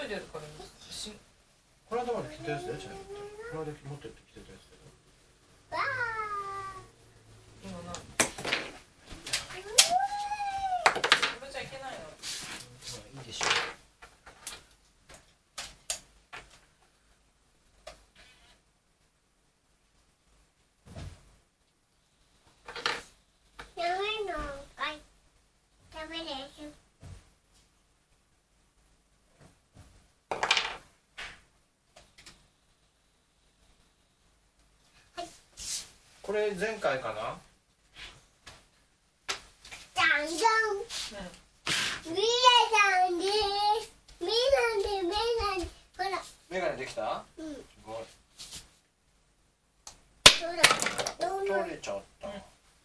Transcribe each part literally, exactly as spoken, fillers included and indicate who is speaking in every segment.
Speaker 1: るやつからし
Speaker 2: この頭で着てたやつだよ、ちゃんと。この間持ってって着てたやつだよ。
Speaker 1: 今なこれじゃいけないの。
Speaker 2: まあいいでしょ
Speaker 3: ダメのかい。ダメです。
Speaker 2: これ前回かな。
Speaker 3: じゃんじゃん。
Speaker 1: うん。
Speaker 3: ミラさんです。ミラでメガネ。ほら。
Speaker 2: メガネできた？
Speaker 3: うん。
Speaker 2: すごい。
Speaker 3: ほら。どうな
Speaker 2: 取れちゃった。
Speaker 1: うん、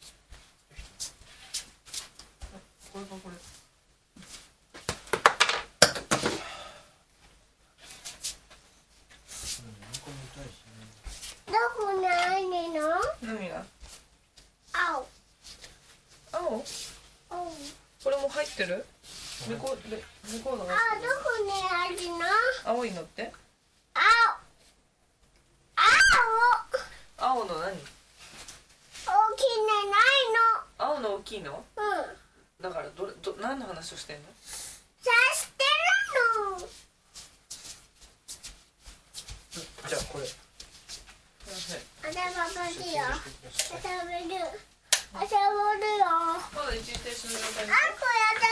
Speaker 1: これかこれ。
Speaker 3: どこにあるの？
Speaker 1: 何が？
Speaker 3: 青。
Speaker 1: 青？
Speaker 3: 青。
Speaker 1: これも入ってる？レコレレコードが。
Speaker 3: あ、どこにあるの？
Speaker 1: 青いのって？
Speaker 3: 青。青。
Speaker 1: 青の何？
Speaker 3: 大きなない
Speaker 1: 青の大きいの？
Speaker 3: の。うん。
Speaker 1: だからどれど何の話をしてんの？
Speaker 3: さしてるの。
Speaker 2: じゃあこれ。
Speaker 3: あればばしよ。遊べる。遊べるよ。
Speaker 1: まだ一時停止の状態で。
Speaker 3: あ、これ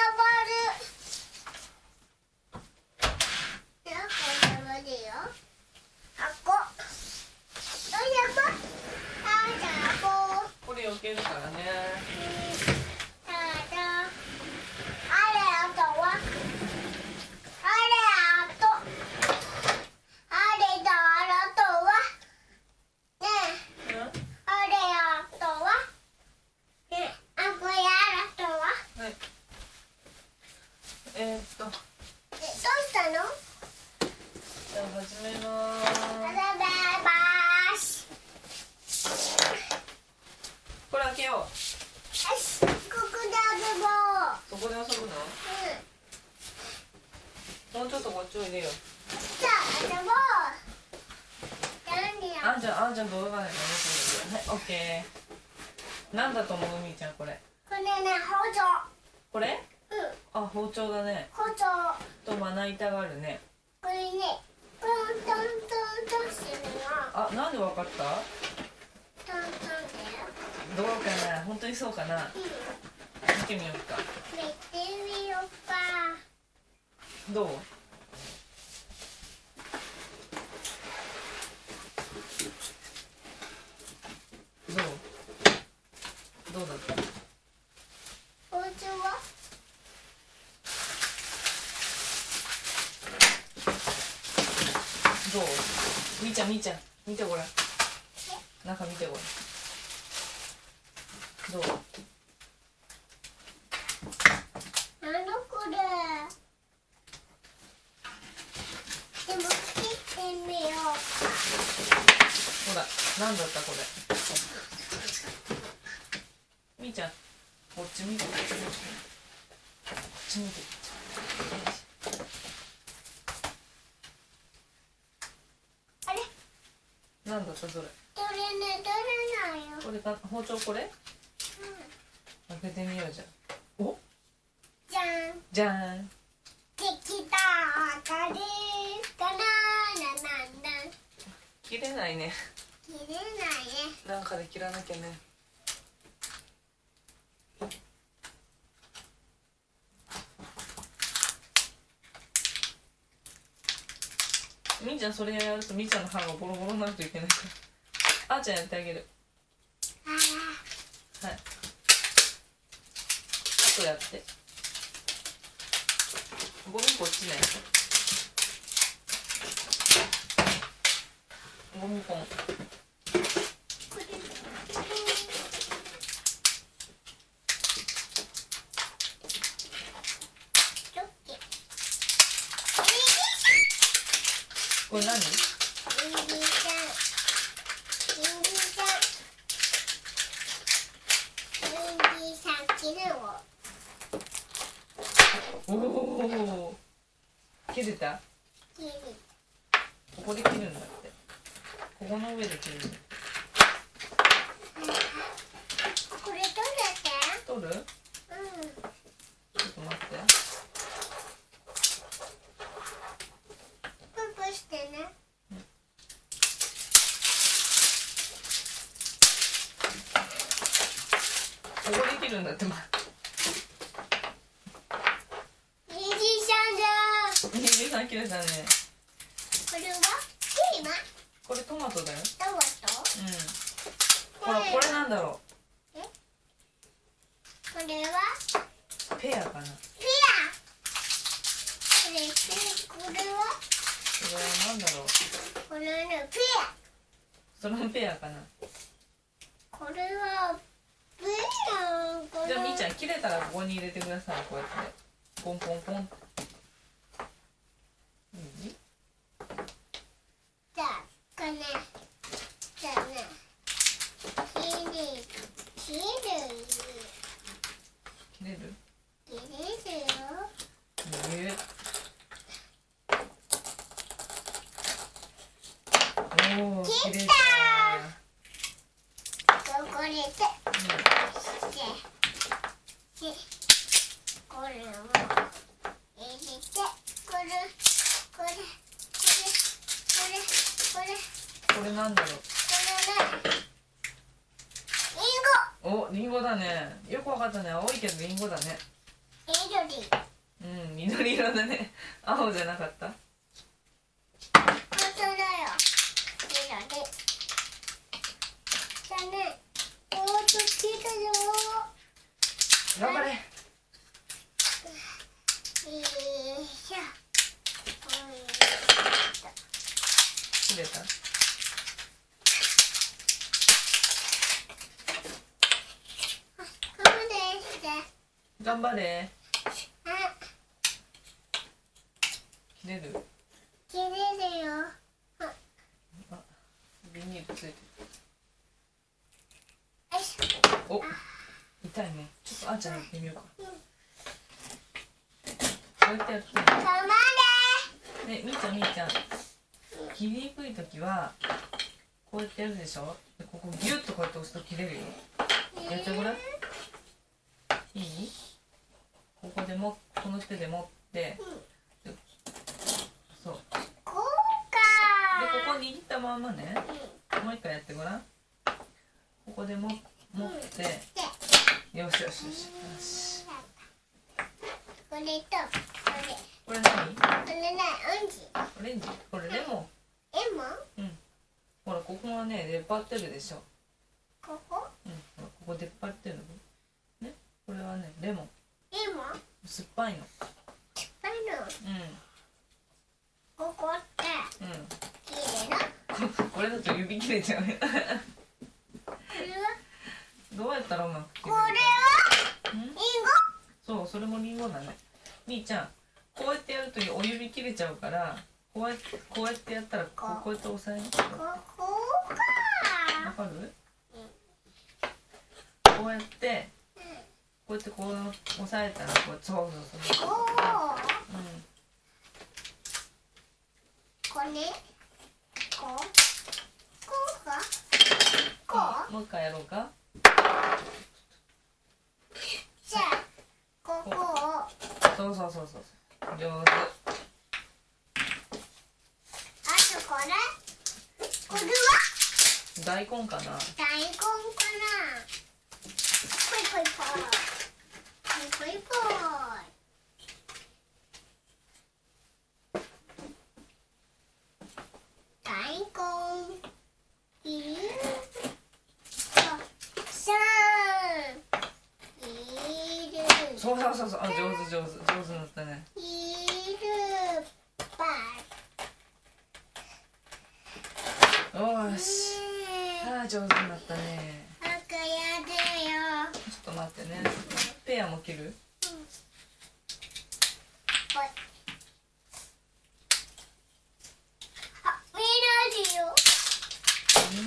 Speaker 3: 遊べる。あ、これ遊べるよ。あ、こ。どうやば？あ、じゃあこう。
Speaker 1: これ避けるからね。
Speaker 3: ただ。あれあとは。あれあと。あれだあとは。ねえ。
Speaker 1: うん？
Speaker 3: あれあとは。ねえ。あ、これあとは。
Speaker 1: はい。えー、っと。
Speaker 3: え、どうしたの？
Speaker 1: じゃあ始めまーす。
Speaker 3: 遊べます。
Speaker 1: これ開けよう。
Speaker 3: よし、ここで遊ぼう。
Speaker 1: そこで遊ぶの？
Speaker 3: うん。
Speaker 1: もうちょっとこっちおいでよ。
Speaker 3: じゃあ遊ぼう。何や。
Speaker 1: あんちゃん、あんちゃん動画がないからね。はい、オッケー。なんだと思うみーちゃんこれ。
Speaker 3: これね、包丁。
Speaker 1: これ？
Speaker 3: うん。
Speaker 1: あ、包丁だね。
Speaker 3: 包丁。
Speaker 1: とまな板があるね。
Speaker 3: これね、トントントントンしてるの。
Speaker 1: あ、なんでわかった？
Speaker 3: トントンだよ。
Speaker 1: どうかな、本当にそうかな。
Speaker 3: うん。
Speaker 1: 見てみようか。
Speaker 3: 見てみようか。
Speaker 1: どう？どう？どうだった？
Speaker 3: 包丁は？
Speaker 1: どう？みーちゃん、みーちゃん、見てごらん。中見てごらん。どう？
Speaker 3: なんだこれ。でも切ってみようか。
Speaker 1: ほら、なんだったこれ。みーちゃん、こっち見て。こっち見て。
Speaker 3: あれ？
Speaker 1: なんだったそれ。
Speaker 3: 取れね、取れないよ。
Speaker 1: これか、包丁これ？
Speaker 3: うん。
Speaker 1: 開けてみようじゃん。お？
Speaker 3: じゃん。
Speaker 1: じゃーん。
Speaker 3: できた。赤ですかな。なんなん。
Speaker 1: 切れないね。
Speaker 3: 切れないね。
Speaker 1: なんかで切らなきゃね。みーちゃんそれやるとみーちゃんの歯がボロボロになるといけないから。あーちゃんやってあげる。
Speaker 3: あ
Speaker 1: はい。あとやって。ゴミこっちね。ゴミポン。これ何？
Speaker 3: リンジさん。リンジさん。リンジさん、切るを。
Speaker 1: おお。切れた？
Speaker 3: 切る。
Speaker 1: ここで切るんだって。ここの上で切る。
Speaker 3: これ取れて。
Speaker 1: 取る？
Speaker 3: うん。
Speaker 1: ちょっと待って。
Speaker 3: ププしてね。
Speaker 1: ここで切るんだって。ま
Speaker 3: にじさんだ。
Speaker 1: にじゅうさん切れたね。
Speaker 3: これはピーマン。
Speaker 1: これトマトだよ。
Speaker 3: トマト。
Speaker 1: うん。ほら、これなんだろ
Speaker 3: え？これは
Speaker 1: う。ペアかな。
Speaker 3: ピア。これピこれは
Speaker 1: これはなんだろう。
Speaker 3: これねピア。
Speaker 1: そのペアかな。
Speaker 3: これはピア。これ
Speaker 1: じゃあみーちゃん切れたらここに入れてください。こうやってポンポンポン。いい？
Speaker 3: じゃあこれね。じゃあね。切る切る
Speaker 1: 切れる？
Speaker 3: 切れるよ。
Speaker 1: ええ。おお、切れた。
Speaker 3: これで。
Speaker 1: うん。
Speaker 3: で、で、これを入れて、これ、これ、これ、これ、これ、
Speaker 1: これなんだろう。
Speaker 3: これね、リンゴ。
Speaker 1: お、リンゴだね。よくわかったね。青いけどリンゴだね。
Speaker 3: 緑。
Speaker 1: うん、緑色だね。青じゃなかった？
Speaker 3: 本当だよ。緑。じゃあね、おーっと切ったよ。
Speaker 1: 頑張れ。
Speaker 3: よいしょ。
Speaker 1: 切れた？
Speaker 3: ここでして。
Speaker 1: 頑張れ。
Speaker 3: あ、
Speaker 1: 切れる？
Speaker 3: 切れるよ。
Speaker 1: あ、ビニールついてる。
Speaker 3: よいしょ。
Speaker 1: お、痛いね。ちょっとあーちゃんやってみようか。
Speaker 3: うん。
Speaker 1: こうやってやって
Speaker 3: 頑張れ。
Speaker 1: ね、みーちゃんみーちゃん。切りにくいときはこうやってやるでしょ。でここギュッとこうやって押すと切れるよ。やってごらん。いい？ここでもこの手で持って、でそう。で
Speaker 3: こう
Speaker 1: こ
Speaker 3: か。
Speaker 1: こ握ったままね。もう一回やってごらん。ここでも持ってよしよしよしよし。
Speaker 3: これとこれ。
Speaker 1: これ何？
Speaker 3: これね、オンジ。
Speaker 1: オレンジ？これレモ
Speaker 3: レモン？
Speaker 1: ン。うん。ほらここがね出っ張ってるでしょ。
Speaker 3: ここ？
Speaker 1: うん。ほらここ出っ張ってるの。ね。これはねレモン。
Speaker 3: レモン？
Speaker 1: 酸っぱいの。
Speaker 3: 酸っぱいの。
Speaker 1: うん。
Speaker 3: ここって
Speaker 1: うん。
Speaker 3: 切れる？
Speaker 1: これだと指切れちゃうよ。
Speaker 3: これは？
Speaker 1: どうやったらうまく切
Speaker 3: こ
Speaker 1: れる
Speaker 3: れは？
Speaker 1: か？ん？
Speaker 3: リンゴ？
Speaker 1: そう、それもリンゴだね。みーちゃん、こうやってやるとお指切れちゃうから、こうやってこうやってやったらこうこうやって押さえる。
Speaker 3: ここ
Speaker 1: わ
Speaker 3: か。
Speaker 1: かる？こうやってこうやってこう押さえたらこうそうそうそう。
Speaker 3: こう。
Speaker 1: うん。
Speaker 3: これ？こう？こうか？こう？
Speaker 1: もう一回やろうか。
Speaker 3: じゃあここを。
Speaker 1: そうそうそうそうそう。上手。
Speaker 3: あとこれ？これは？
Speaker 1: 大根かな。
Speaker 3: 大根かな。ぽいぽいぽい。ぽいぽいぽい。大根。いる？さん。いる。
Speaker 1: そうそうそうそう。あ、上手上手上手になったね。
Speaker 3: いる。ば。
Speaker 1: よーし。あー上手になったね。
Speaker 3: なんかやでよ。
Speaker 1: ちょっと待ってね。ペアも切る？
Speaker 3: ほい。あ、緑よ。
Speaker 1: うん？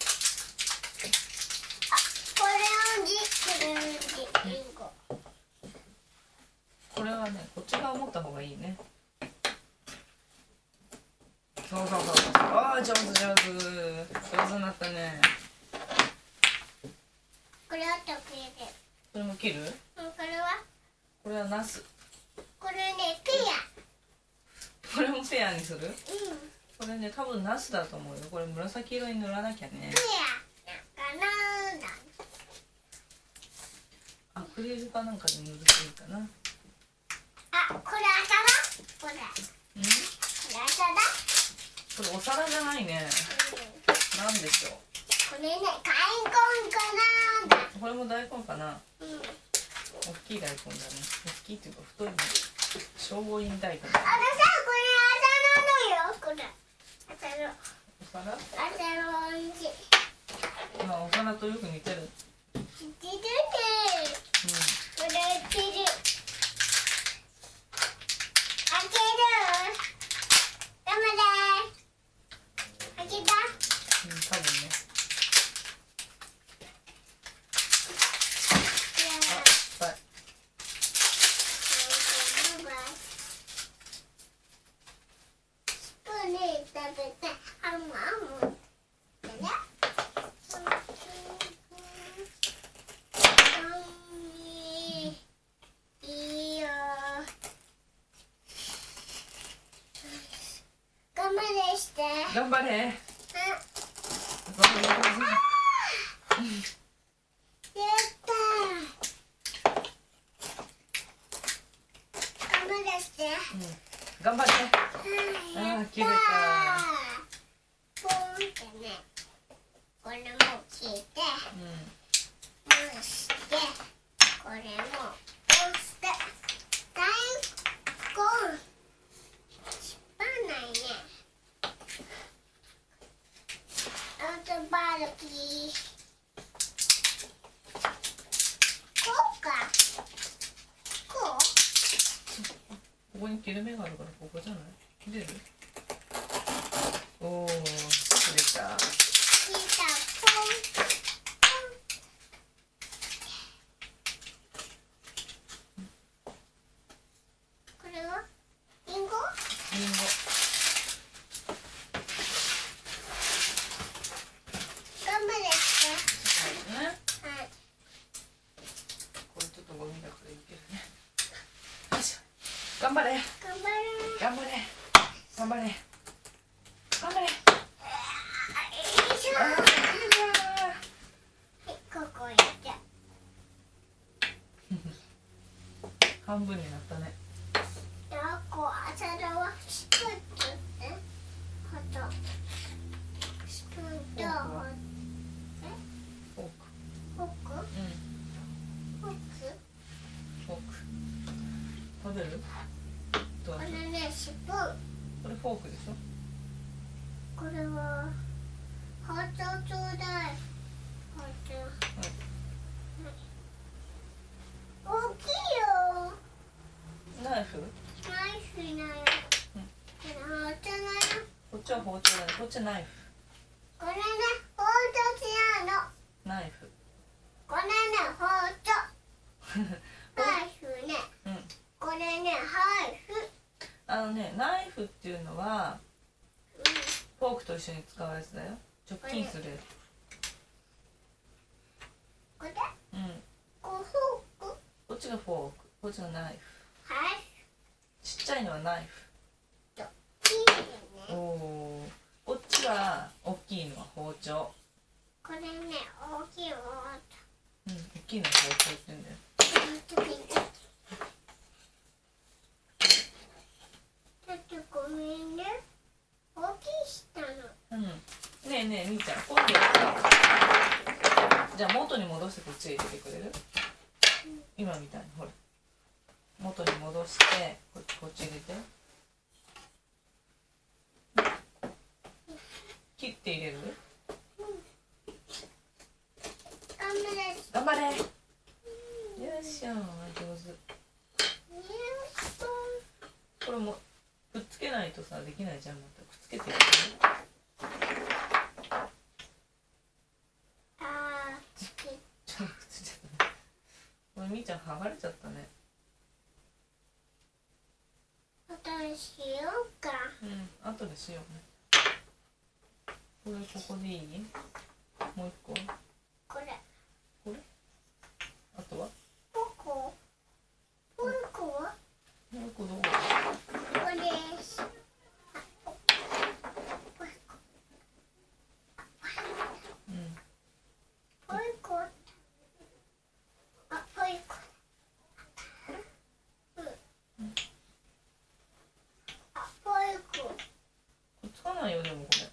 Speaker 3: あ、これオンジ、これオンジ、リンゴ。
Speaker 1: これはね、こっち側持った方がいいね。 そうそうそうそう。ああ上手上手上手になったね。
Speaker 3: これあとくれる。
Speaker 1: これも切る？
Speaker 3: うん、これは
Speaker 1: これはナス。
Speaker 3: これね、ペ
Speaker 1: これもペアにする？
Speaker 3: ア。うん。
Speaker 1: これね多分ナスだと思うよ。これ紫色に塗らなきゃね。
Speaker 3: ペア。なんかなんだ。
Speaker 1: アクリルかなんかで塗るといいかな。
Speaker 3: あ、これ朝だ。これ。
Speaker 1: うん？
Speaker 3: これ朝だ。
Speaker 1: これお皿じゃないね。
Speaker 3: うん。
Speaker 1: なんでしょう。
Speaker 3: これね、大根かなだ。
Speaker 1: これも大根かな。
Speaker 3: うん。
Speaker 1: 大きい大根だね。大きいっていうか太いね。消防員大根。
Speaker 3: あのさ、これ朝なのよ。これ。朝の。
Speaker 1: お皿？
Speaker 3: 朝のおんじ。
Speaker 1: まあお皿とよく似てる。
Speaker 3: 似てるね。
Speaker 1: うん。
Speaker 3: これ似てる。開ける。頑張れ。開けた。
Speaker 1: うん、多分ね。あ、はい。
Speaker 3: スプーンで食べて、あむあむ。でね。いいよ。頑張れして。
Speaker 1: 頑張れ。
Speaker 3: うん。
Speaker 1: 頑張れ頑張れ。
Speaker 3: やったー。頑張れして。
Speaker 1: うん。頑張れ。
Speaker 3: あ
Speaker 1: あー切れた。
Speaker 3: ポンってね。これも切って、
Speaker 1: うん。
Speaker 3: 蒸して、これも押して。大根。しっぱないね。あとバルキー。こうか。こう。
Speaker 1: ここに切れ目があるからここじゃない？切れる？おお、切れた。
Speaker 3: 切ったポン。これはリンゴ？
Speaker 1: リンゴ。
Speaker 3: 頑張れして。
Speaker 1: ね。
Speaker 3: はい。
Speaker 1: これちょっとゴミだからいけるね。よいしょ。頑張れ。
Speaker 3: 頑張れ。
Speaker 1: 頑張れ。頑張れ。頑張れ。
Speaker 3: よいしょ。
Speaker 1: あー、
Speaker 3: はい、ここ入れて。
Speaker 1: 半分になったね。
Speaker 3: ではこう朝だはスプーンとね、あとスプーンと
Speaker 1: フォーク。
Speaker 3: フォーク、
Speaker 1: うん。
Speaker 3: フォーク、
Speaker 1: フォーク。食べる？どう
Speaker 3: こ
Speaker 1: ぞ。
Speaker 3: れねスプーン、
Speaker 1: これフォークでしょ？
Speaker 3: これは包丁ちょうだい。包丁。大きいよ。
Speaker 1: ナイフ？
Speaker 3: ナイフいないよ。
Speaker 1: うん
Speaker 3: これ包丁だよ。
Speaker 1: こっちは包丁だね。こっちはナイフ。
Speaker 3: これね包丁違うの。
Speaker 1: ナイフ。
Speaker 3: これね包丁。ナイフね。
Speaker 1: うん。
Speaker 3: これねナイフ。
Speaker 1: あのね、ナイフっていうのはフォークと一緒に使うやつだよ。直近するや
Speaker 3: これ
Speaker 1: つ。うん。
Speaker 3: こうフォーク。
Speaker 1: こっちがフォーク。こっちがナイフ。
Speaker 3: はい。
Speaker 1: ちっちゃいのはナイフ。
Speaker 3: いい
Speaker 1: お
Speaker 3: ね。
Speaker 1: お。こっちは大きいのは包丁。
Speaker 3: これね大きい包
Speaker 1: うん。大きいのは包丁って言うんだよ。
Speaker 3: 丁。ちょっと見て。ちょっとごめんね。大きいしたの。
Speaker 1: うん。ねえねえみーちゃん、今度さ、じゃあ元に戻してこっちへ入れてくれる？今みたいにほら。元に戻してこっちこっち入れて。切って入れる？
Speaker 3: 頑張れ。
Speaker 1: 頑張れ。よいしょ、上手。これもくっつけないとさできないじゃん。またくっつけてるね。
Speaker 3: あー、つけ。
Speaker 1: ちょっとくっついちゃったね。これみーちゃん剥がれちゃったね。
Speaker 3: 後にしようか。
Speaker 1: うん、後でしようね。 これここでいい？もう一個？
Speaker 3: これ
Speaker 1: これ？あとは？
Speaker 3: ポコもう一個は
Speaker 1: もう一個どこ？
Speaker 3: これです。
Speaker 1: うん。
Speaker 3: もう一個あもう一個うんあもう一個
Speaker 1: くっつかないよでもこれ。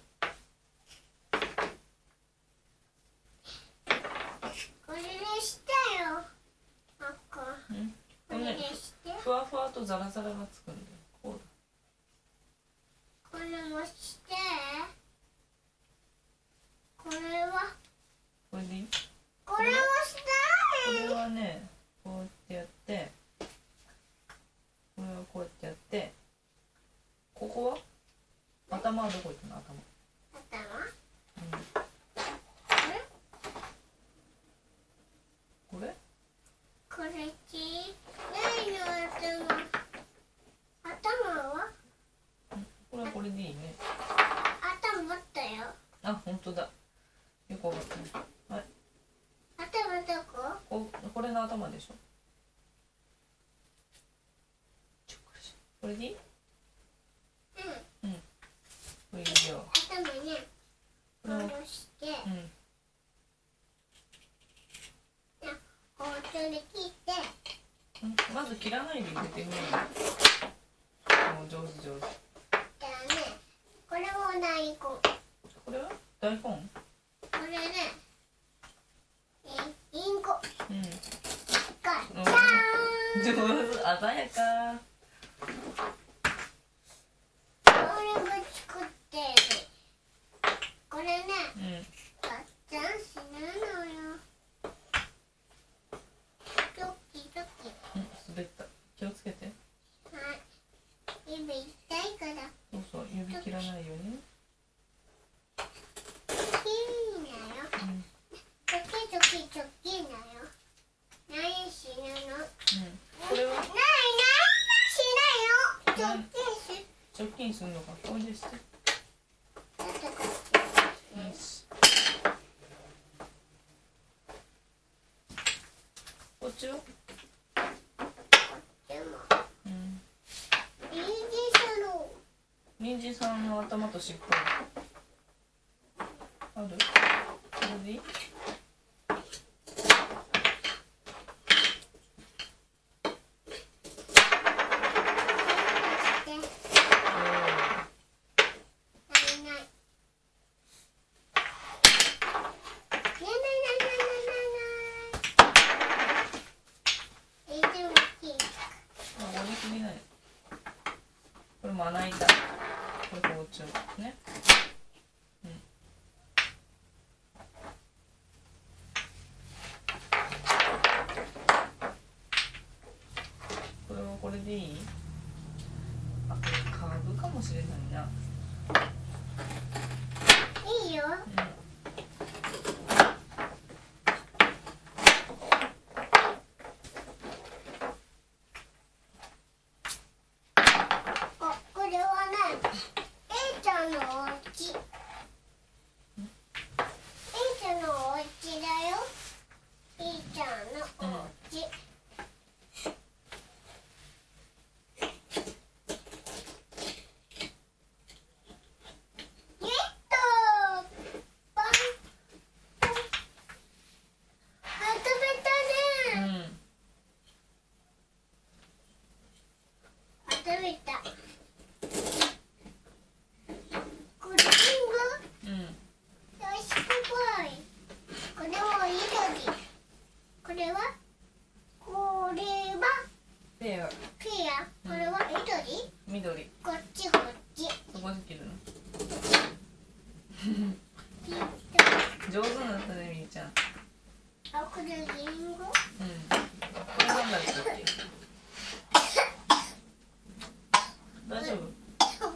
Speaker 3: これにしてよ。なんか
Speaker 1: うん。
Speaker 3: これにして
Speaker 1: ふわふわとザラザラがつくんだよ。こう
Speaker 3: これもしてこれは
Speaker 1: だ。これでいい？
Speaker 3: これもし
Speaker 1: こ
Speaker 3: たい
Speaker 1: れはね、こうやってやって、これはこうやってやって、ここは頭はどこ行ったの？頭。
Speaker 3: 頭
Speaker 1: うん。これ？
Speaker 3: これちないの頭頭は
Speaker 1: これはこれでいいね。
Speaker 3: 頭あったよ。
Speaker 1: あ、本当だ。よくわかったね。はい。
Speaker 3: 頭どこ
Speaker 1: ここれの頭でしょ。これでいい？
Speaker 3: うん
Speaker 1: うん。これでいいよ。
Speaker 3: 頭ね
Speaker 1: これを、
Speaker 3: こうして
Speaker 1: うん。
Speaker 3: 包丁で切って
Speaker 1: うん、まず切らないで入れてみよう。もう上手上手。
Speaker 3: だねこれも大根こ
Speaker 1: これは大根？
Speaker 3: れねえリンゴ
Speaker 1: うん。
Speaker 3: ガ
Speaker 1: うん
Speaker 3: チャーン
Speaker 1: 上手、鮮やか。
Speaker 3: これも作ってるこれね
Speaker 1: うん。
Speaker 3: ガッチャンしないのよドキドキ
Speaker 1: うん、滑った。気をつけて。
Speaker 3: はい指痛いから
Speaker 1: そうそう、指切らないように。
Speaker 3: いいなよ
Speaker 1: うん。
Speaker 3: ドキドキドキなよ何しなの
Speaker 1: うん。これは
Speaker 3: ないないしないよドキし
Speaker 1: 除菌するのか。これでして。よ
Speaker 3: ちょっとこっち
Speaker 1: し。こっちは？
Speaker 3: でも
Speaker 1: うん。
Speaker 3: いいでしょ
Speaker 1: 人参さんの頭と尻尾。ある？これでいい？
Speaker 3: でないないないないないないえでもいい
Speaker 1: あ、折りすぎない。これまな板。これ包丁ね。うん。これはこれでいい？あ、これカーブかもしれないな。
Speaker 3: いいよ
Speaker 1: うん。
Speaker 3: ここれはね、えいちゃんのお家。えいちゃんのお家だよ。えいちゃんのお家。ゲットパンパンあ、食べたね。
Speaker 1: うん。
Speaker 3: あ、食べた。これリンゴ
Speaker 1: うん。
Speaker 3: よしこぽい。これも緑。これはこれは
Speaker 1: ペア。
Speaker 3: ピア。これは緑。
Speaker 1: 緑。
Speaker 3: こっちこっち。
Speaker 1: そこで切るの。
Speaker 3: ピッ
Speaker 1: 上手になったね、みーちゃん。
Speaker 3: と。あ、これリンゴ。
Speaker 1: うん。これなんだっけ？大丈夫？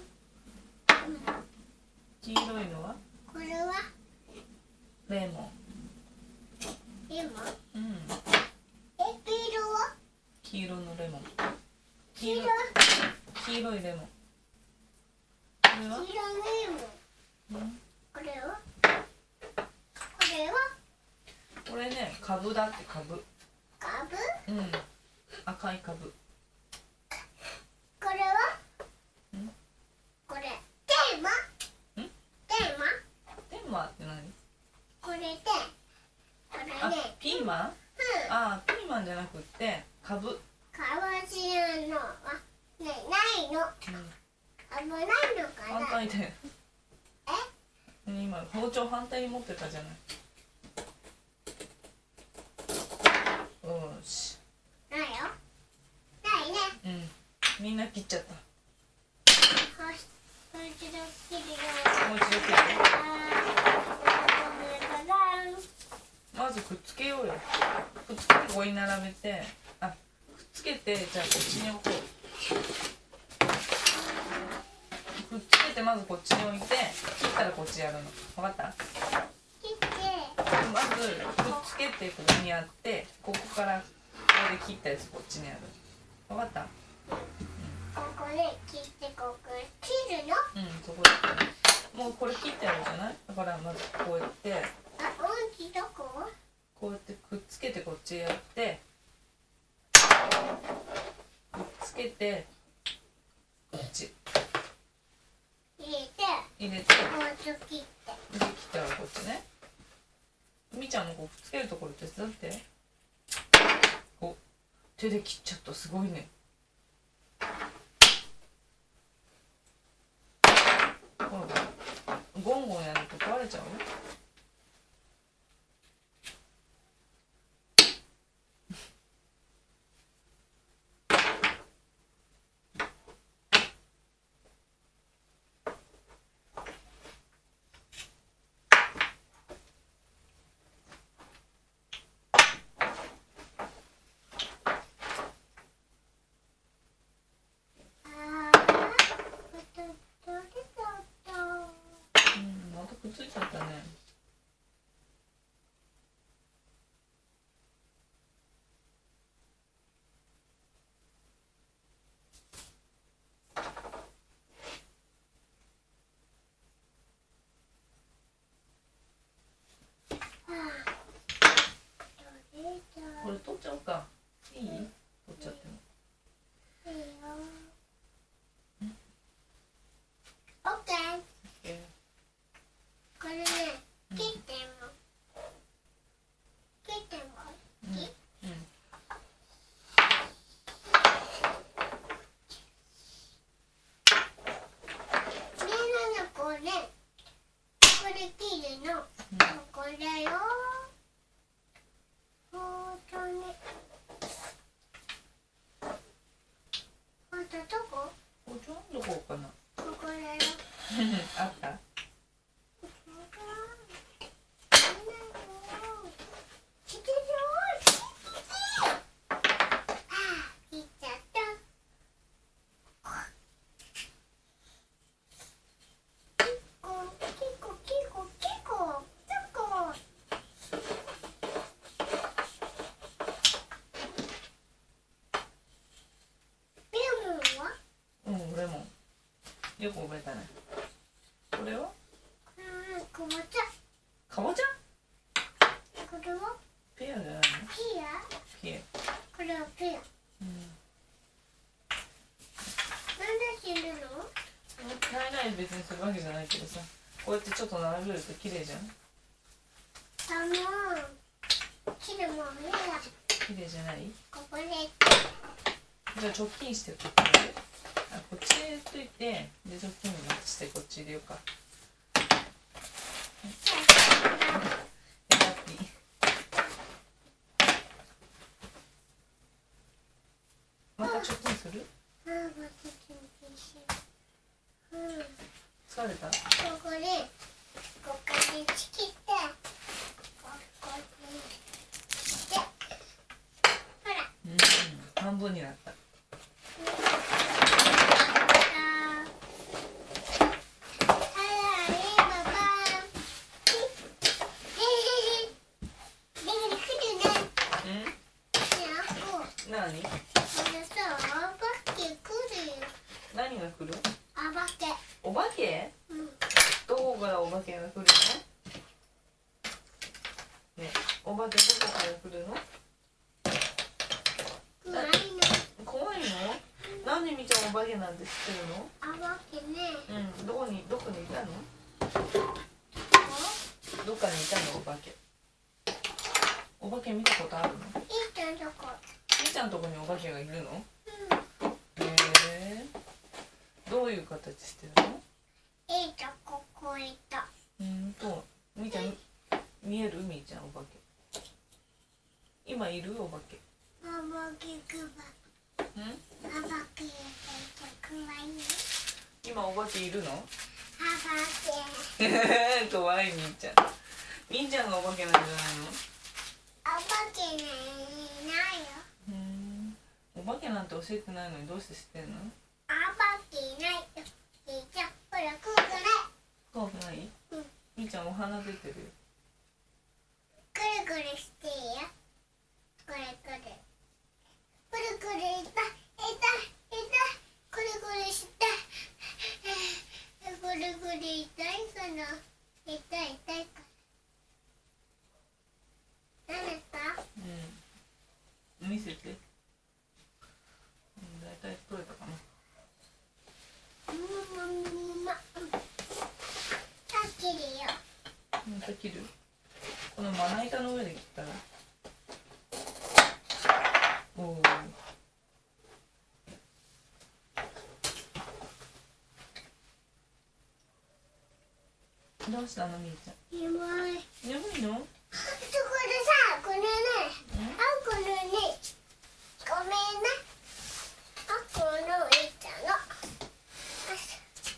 Speaker 1: 黄色いのは？
Speaker 3: これは
Speaker 1: レモ
Speaker 3: レモン。
Speaker 1: ン。うん。
Speaker 3: え、黄色は
Speaker 1: 黄色のレモン。黄
Speaker 3: 黄色
Speaker 1: 色い。黄色いレモン。これは？
Speaker 3: 黄色のレモン。
Speaker 1: うん。
Speaker 3: これは
Speaker 1: 株だって株。
Speaker 3: カブ。
Speaker 1: うん。赤い株。
Speaker 3: これは。
Speaker 1: ん。
Speaker 3: これ。テーマ。
Speaker 1: ん。
Speaker 3: テーマ。
Speaker 1: テンマって何？
Speaker 3: これで。これ
Speaker 1: あ、
Speaker 3: ね。
Speaker 1: ピーマン？
Speaker 3: うん。
Speaker 1: あ、ピーマンじゃなくって株。
Speaker 3: かわしるのはね、ないの。
Speaker 1: うん。
Speaker 3: 危ないのかな。
Speaker 1: 反対で。今包丁反対に持ってたじゃない。よし。
Speaker 3: ないよ。ないね。
Speaker 1: うん。みんな切っちゃった。
Speaker 3: よし。もう一度切るよ。
Speaker 1: もう一度切る。
Speaker 3: あ
Speaker 1: まずくっつけようよ。くっつけてここに並べて、あ、くっつけて、じゃあこっちに置こう。くっつけてまずこっちに置いて、切ったらこっちやるの。分かった？
Speaker 3: 切って。
Speaker 1: まずくっつけてここにやって、ここからここで切ったやつこっちにやる。分かった？
Speaker 3: ここで切ってここ切るの？
Speaker 1: うん、そこで。もうこれ切ってあるじゃない？だからまずこうやって、
Speaker 3: あ、うんちどこ？
Speaker 1: こうやってくっつけてこっちやって、くっつけてこっち
Speaker 3: 入れて。
Speaker 1: 入れて、
Speaker 3: もうちょっと切って。
Speaker 1: で切ったらこっちね。みーちゃんもこうくっつけるところ手伝って。お、手で切っちゃった、すごいね。ほらゴンゴンやると壊れちゃうよ。くっついちゃったね。これ取っちゃおうか。いい？取っちゃっても。
Speaker 3: いいよ。オッケー。これね、切っても。切っても。
Speaker 1: うん。うん。
Speaker 3: ね、これ。これ切るの。これよ。包丁ね。包丁どこ？
Speaker 1: 包丁どこかな。
Speaker 3: ここだよ。
Speaker 1: あった。よく覚えたね。これは？
Speaker 3: かぼちゃ。
Speaker 1: かぼちゃ？
Speaker 3: これは？
Speaker 1: ペアじゃないの？
Speaker 3: ピア？
Speaker 1: ピア。
Speaker 3: これはピア。
Speaker 1: うん。
Speaker 3: なんで死ぬの？
Speaker 1: ないない別にするわけじゃないけどさ、こうやってちょっと並べると綺麗じゃん。
Speaker 3: あの切るもんね。
Speaker 1: 綺麗じゃない？
Speaker 3: ここで。
Speaker 1: じゃあ直近してこっちで。あ、こっち入れといて、で直近にしてこっち入れようか。ラッピー。また直近する？
Speaker 3: ああ、また直近しよう。うん。
Speaker 1: 疲れた？
Speaker 3: ここで、ここで切って、ここにして、ほら。
Speaker 1: うん、半分になった。何？
Speaker 3: これさ、お化け来るよ。
Speaker 1: 何が来る？
Speaker 3: お化け。
Speaker 1: お化け？
Speaker 3: うん。
Speaker 1: どこからお化けが来るの？ね。 お化けどこから来るの？
Speaker 3: 怖いの。
Speaker 1: 怖いの？なんでみーちゃんお化けなんて知ってるの？
Speaker 3: お化けね。
Speaker 1: うん、どこにどこにいたの？どっかにいたのお化け？お化け見たことあるの？
Speaker 3: いいちゃんとこ。
Speaker 1: みーちゃんとこにお化けがいるの？
Speaker 3: うん。
Speaker 1: へえ。どういう形してるの？
Speaker 3: いいちゃんここいた。
Speaker 1: うんと、みーちゃん見える？みーちゃんお化け。今いるお化け。
Speaker 3: お化けくば。
Speaker 1: うん？
Speaker 3: お化け怖いね。
Speaker 1: 今お化けいるの？
Speaker 3: お化け。
Speaker 1: 怖いみーちゃん。みーちゃんがお化けなんじゃないの？
Speaker 3: お化けねいないよ。
Speaker 1: うん。お化けなんて教えてないのにどうして知ってんの？
Speaker 3: お化けいないよ。いいちゃん、ほら、怖くない。
Speaker 1: 怖くない？
Speaker 3: うん。
Speaker 1: みーちゃんお花出てるよ。
Speaker 3: くるくるしていいよ。これくる。くるくるいたい。いたい。いたい。くるくるしたい。くるくる痛いかな。痛い痛いかな。誰か？
Speaker 1: うん。見せて。うん、だいたい取れたかな。
Speaker 3: うんうんま。さっきでよ。
Speaker 1: また切る？このまな板の上で切ったら。おお。どうしたのみーちゃん？
Speaker 3: 眠い。
Speaker 1: 眠いの？
Speaker 3: そこでさ、これね。あ、これね。ごめんね。あ、この上ちゃの。よし。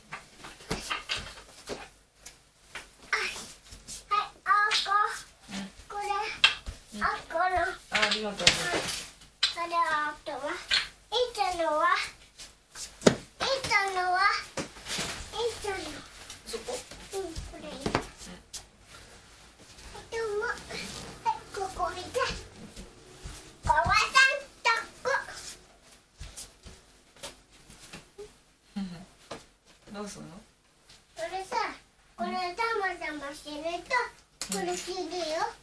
Speaker 3: はい、あ、こ。これ。あ、この。
Speaker 1: あ、ありがとう。
Speaker 3: これあとは。いちゃんのは。いちゃんのは。いちゃんの。
Speaker 1: そこ？
Speaker 3: うん、これ。でも。はい、ここ見て。こわさんとこ。
Speaker 1: どうするの？
Speaker 3: これさ、これたまたましてると、これ切るよ。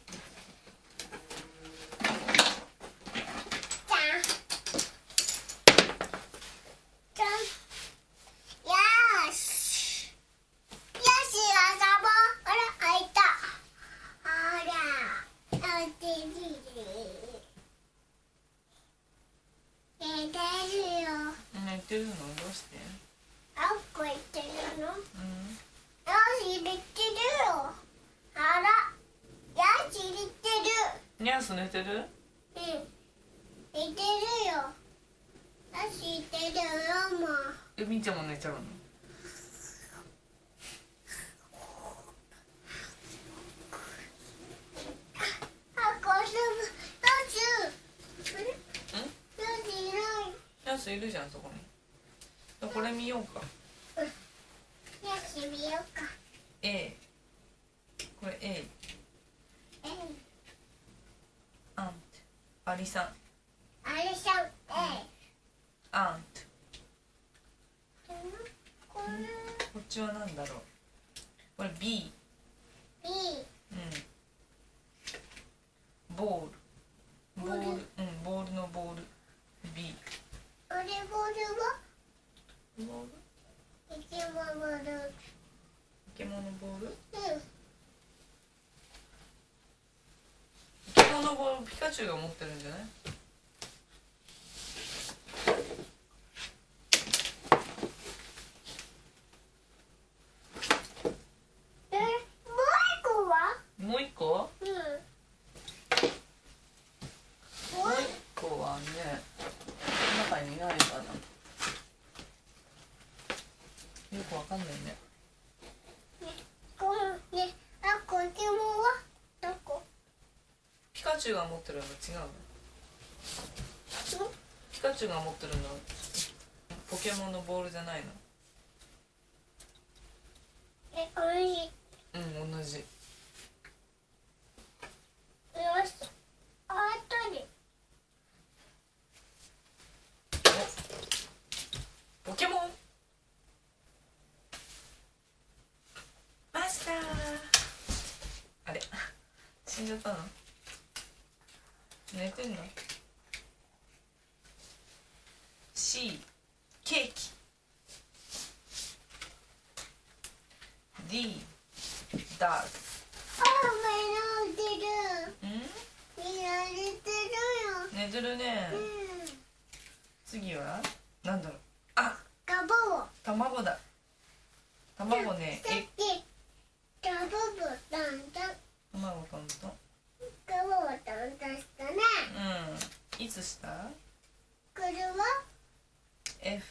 Speaker 3: じゃん。じゃん。よーし。よし、遊ぼう。あら、開いた。あら、開いてる。寝てるよ。
Speaker 1: 寝てるの？どうして？
Speaker 3: あ、これてるの？よ
Speaker 1: うん。
Speaker 3: し、入れてるよ。あら、よし、入れてる。
Speaker 1: ニャース寝てる？
Speaker 3: うん、寝てるよ。よし、寝てるよ、もう。
Speaker 1: え、みーちゃんも寝ちゃうの？
Speaker 3: あ、これも、よし。あれ？よし、いない。
Speaker 1: ニャースいるじゃんそこに。これ見ようか。
Speaker 3: よし、見ようか。
Speaker 1: A。これ A。
Speaker 3: えい。
Speaker 1: アント。アリさん。
Speaker 3: あれさん、えい。
Speaker 1: アント。
Speaker 3: これ、
Speaker 1: こっちはなんだろう。これ B。
Speaker 3: B。
Speaker 1: うん。ボール。ボール。
Speaker 3: ボール
Speaker 1: うん、ボールのボール。B。
Speaker 3: あれ、ボールは？
Speaker 1: ボール？
Speaker 3: 生き物ボール。
Speaker 1: 生き物ボール？
Speaker 3: うん。
Speaker 1: 生き物ボールピカチュウが持ってるんじゃない？
Speaker 3: え、もう一個は？
Speaker 1: もう一個？
Speaker 3: うん。
Speaker 1: もう一個はね、中にいないかな。よくわかんないね。
Speaker 3: このね、あ、こっちもはどこ？
Speaker 1: ピカチュウが持ってるの違うの？ピカチュウが持ってるのポケモンのボールじゃないの？
Speaker 3: え、おいしい。
Speaker 1: うん、同じ。
Speaker 3: よし。あとで。
Speaker 1: おポケモンマスター。あれ死んじゃったの？ 寝てんの？ C ケーキ。 D ダーツ。
Speaker 3: あ、目の出る。
Speaker 1: ん？
Speaker 3: みんな寝てるよ。
Speaker 1: 寝てるね。
Speaker 3: うん。
Speaker 1: 次はなんだろう。あ、
Speaker 3: ガボを。
Speaker 1: 卵だ。卵ね。
Speaker 3: さっ
Speaker 1: え、
Speaker 3: きガボボタンタン。
Speaker 1: 卵トントン。
Speaker 3: ガボボタンタンしたね。
Speaker 1: うん。いつした？
Speaker 3: これは
Speaker 1: F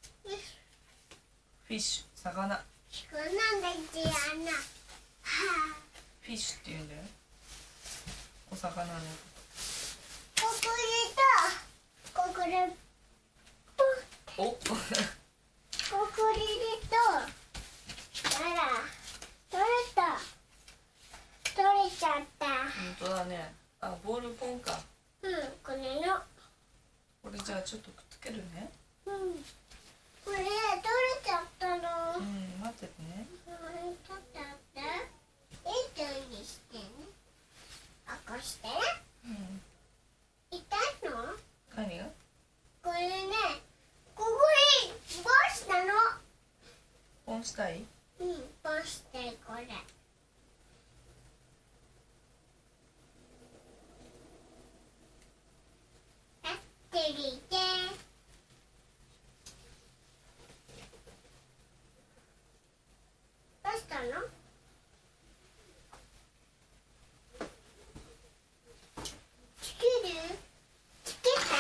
Speaker 1: フィッシュ、魚。
Speaker 3: こんなんだってやな。はあ。
Speaker 1: フィッシュって言うんだよ。お魚の。
Speaker 3: ここでとここでポン。
Speaker 1: お
Speaker 3: ここでとあら取れた。取れちゃった。
Speaker 1: 本当だね。あ、ボールポンか。
Speaker 3: うん、これの。
Speaker 1: これじゃあちょっとくっつけるね。
Speaker 3: うん。これ取れちゃったの。
Speaker 1: うん、待っててね。
Speaker 3: はい、取ったって。えっとにしてね。起こしてね。
Speaker 1: うん。
Speaker 3: 痛いの？
Speaker 1: 何が？
Speaker 3: これね、ここにポンしたの。
Speaker 1: ポンしたい？
Speaker 3: うん、ポンしてこれ。あってりて。どうしたの？つける？つけた？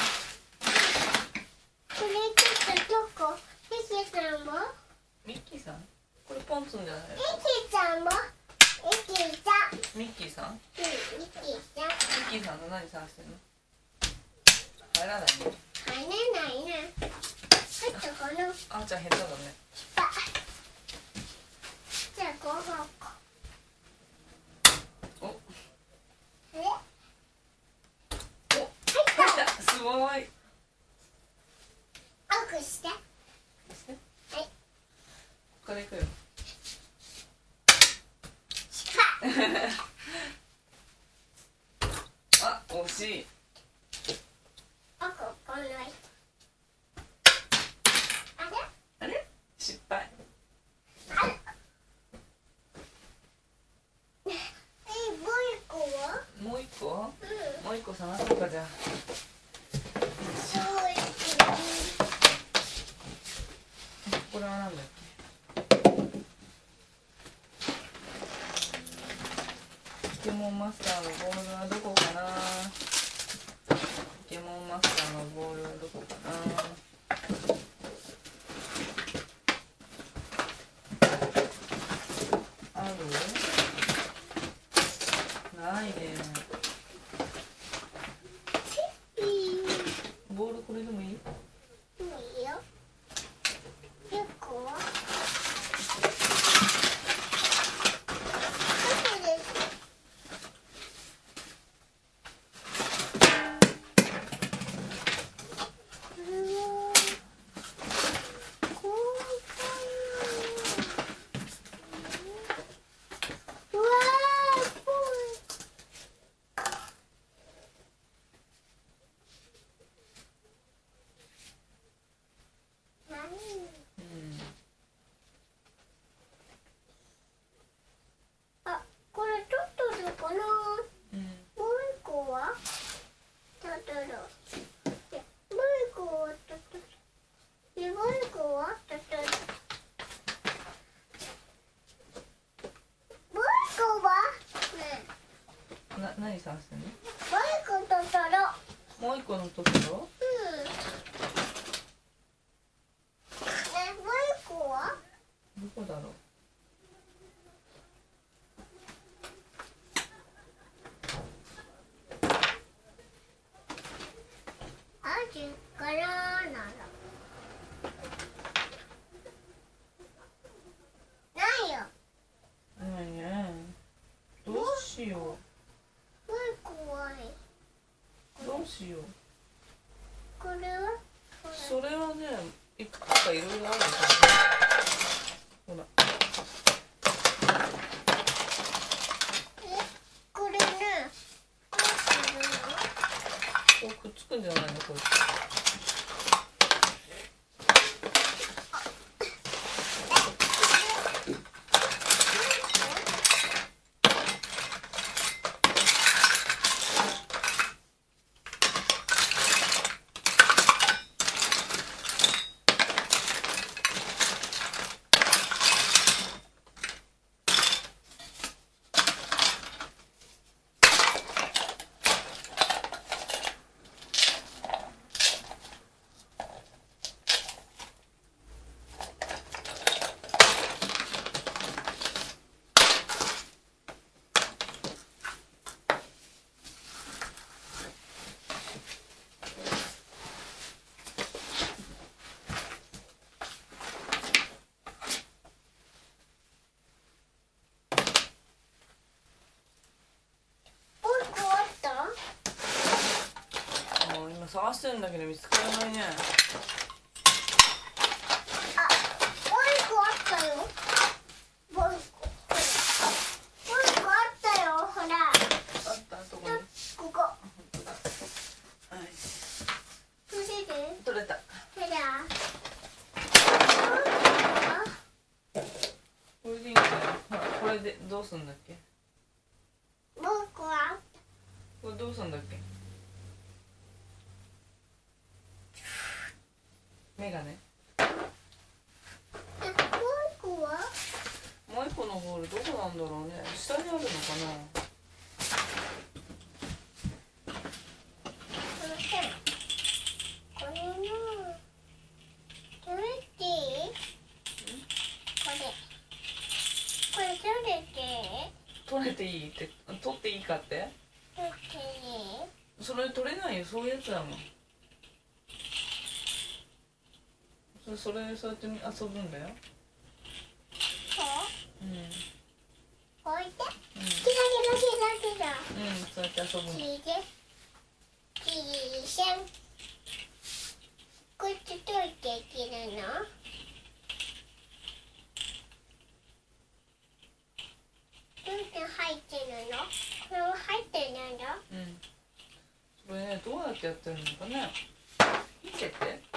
Speaker 3: これちょっとどこ？ミキさんも？
Speaker 1: ミッキーさん？これポンツンじゃない？
Speaker 3: ミキさんも？ミキさん。
Speaker 1: ミッキーさん？
Speaker 3: うん、ミキさん。
Speaker 1: ミッキーさんが何探してんの？入らないね。
Speaker 3: 入れないね。入ったかな？
Speaker 1: あーちゃん下手だね。
Speaker 3: あ、じゃあごごこ。
Speaker 1: お、お、
Speaker 3: あれ？
Speaker 1: 入った。すごい。
Speaker 3: 奥して。
Speaker 1: して。
Speaker 3: はい。
Speaker 1: ここから行くよ。
Speaker 3: しか。
Speaker 1: あ、惜しい。
Speaker 3: あ、ここの。あれ？
Speaker 1: あれ？失敗。
Speaker 3: あれ。え、もう一個は？
Speaker 1: もう一個？
Speaker 3: うん。
Speaker 1: もう一個探そうかじゃあ。
Speaker 3: そうい
Speaker 1: これはなんだっけ？ポケモンマスターのボールはどこかな？ポケモンマスターのボールはどこかな？ある？ないね。ボールこれでもいい？
Speaker 3: いいよ。よっこは？どこです？これはこうかな。うわー、ぽい。何？
Speaker 1: うん。
Speaker 3: あ、これトトロかな。
Speaker 1: うん。
Speaker 3: もう一個はトトロ。でもう一個はトトロ。でもう一個はトトロ。もう一個はねえ、
Speaker 1: な、何探してんの？
Speaker 3: もう一個トトロ。
Speaker 1: もう一個のトトロ？
Speaker 3: うん。え、もう一個は？
Speaker 1: どこだろう？
Speaker 3: あるからなら。ないよ。
Speaker 1: ないね。どうしよ
Speaker 3: もう一個は？
Speaker 1: う。どうしよう。
Speaker 3: これは？これ。
Speaker 1: それはね、いくつかいろいろあるんだけど。ほら。
Speaker 3: え、これね、どうするの？
Speaker 1: ではないのこいつ。探してるんだけど見つからないね。
Speaker 3: あ、もう一個あったよ。もう一個。もう一個あったよ。ほら。
Speaker 1: あったどこに？
Speaker 3: ここ。
Speaker 1: 本当だ。はい。
Speaker 3: 取れる？
Speaker 1: 取れた。
Speaker 3: ほら。
Speaker 1: これでいいんだよ。ほらこれでどうすんだっけ？
Speaker 3: もう一個は？
Speaker 1: これどうすんだっけ？メガネ。
Speaker 3: え、もう一個は？
Speaker 1: もう一個のホールどこなんだろうね。下にあるのかな。
Speaker 3: これの取れていい？これこれ取れて
Speaker 1: 取れていいって取っていいかって？
Speaker 3: 取っていい？
Speaker 1: それ取れないよ、そういうやつだもん。それそれそうやって遊ぶんだよ。
Speaker 3: そう？
Speaker 1: うん
Speaker 3: 置いて。
Speaker 1: うん
Speaker 3: キラキラキラキラ。
Speaker 1: うんそうやって遊ぶの。
Speaker 3: きれきりしゃん。こっちどうやって切るの？どうやって入ってるの？これも入ってるの？
Speaker 1: うんそれね、どうやってやってるのかね。見てて。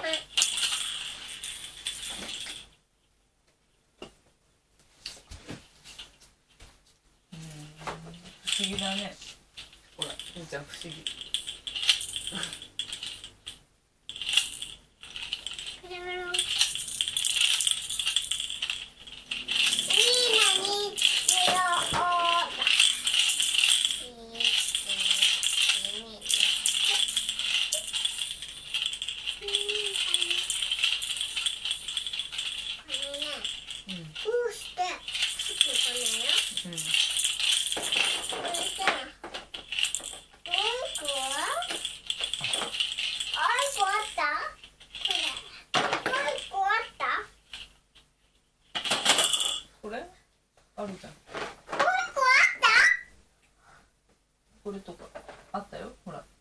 Speaker 1: 不思議だね。ほら、みーちゃん不思議。
Speaker 3: これはの。いいのに、よお。
Speaker 1: うん
Speaker 3: こうしてつくこれよ。
Speaker 1: うん
Speaker 3: これさ、もう一個は？あ、一個あった？これ。もう一個あった？
Speaker 1: これあるじゃん。
Speaker 3: もう一個あった？
Speaker 1: これとかあったよ、ほら。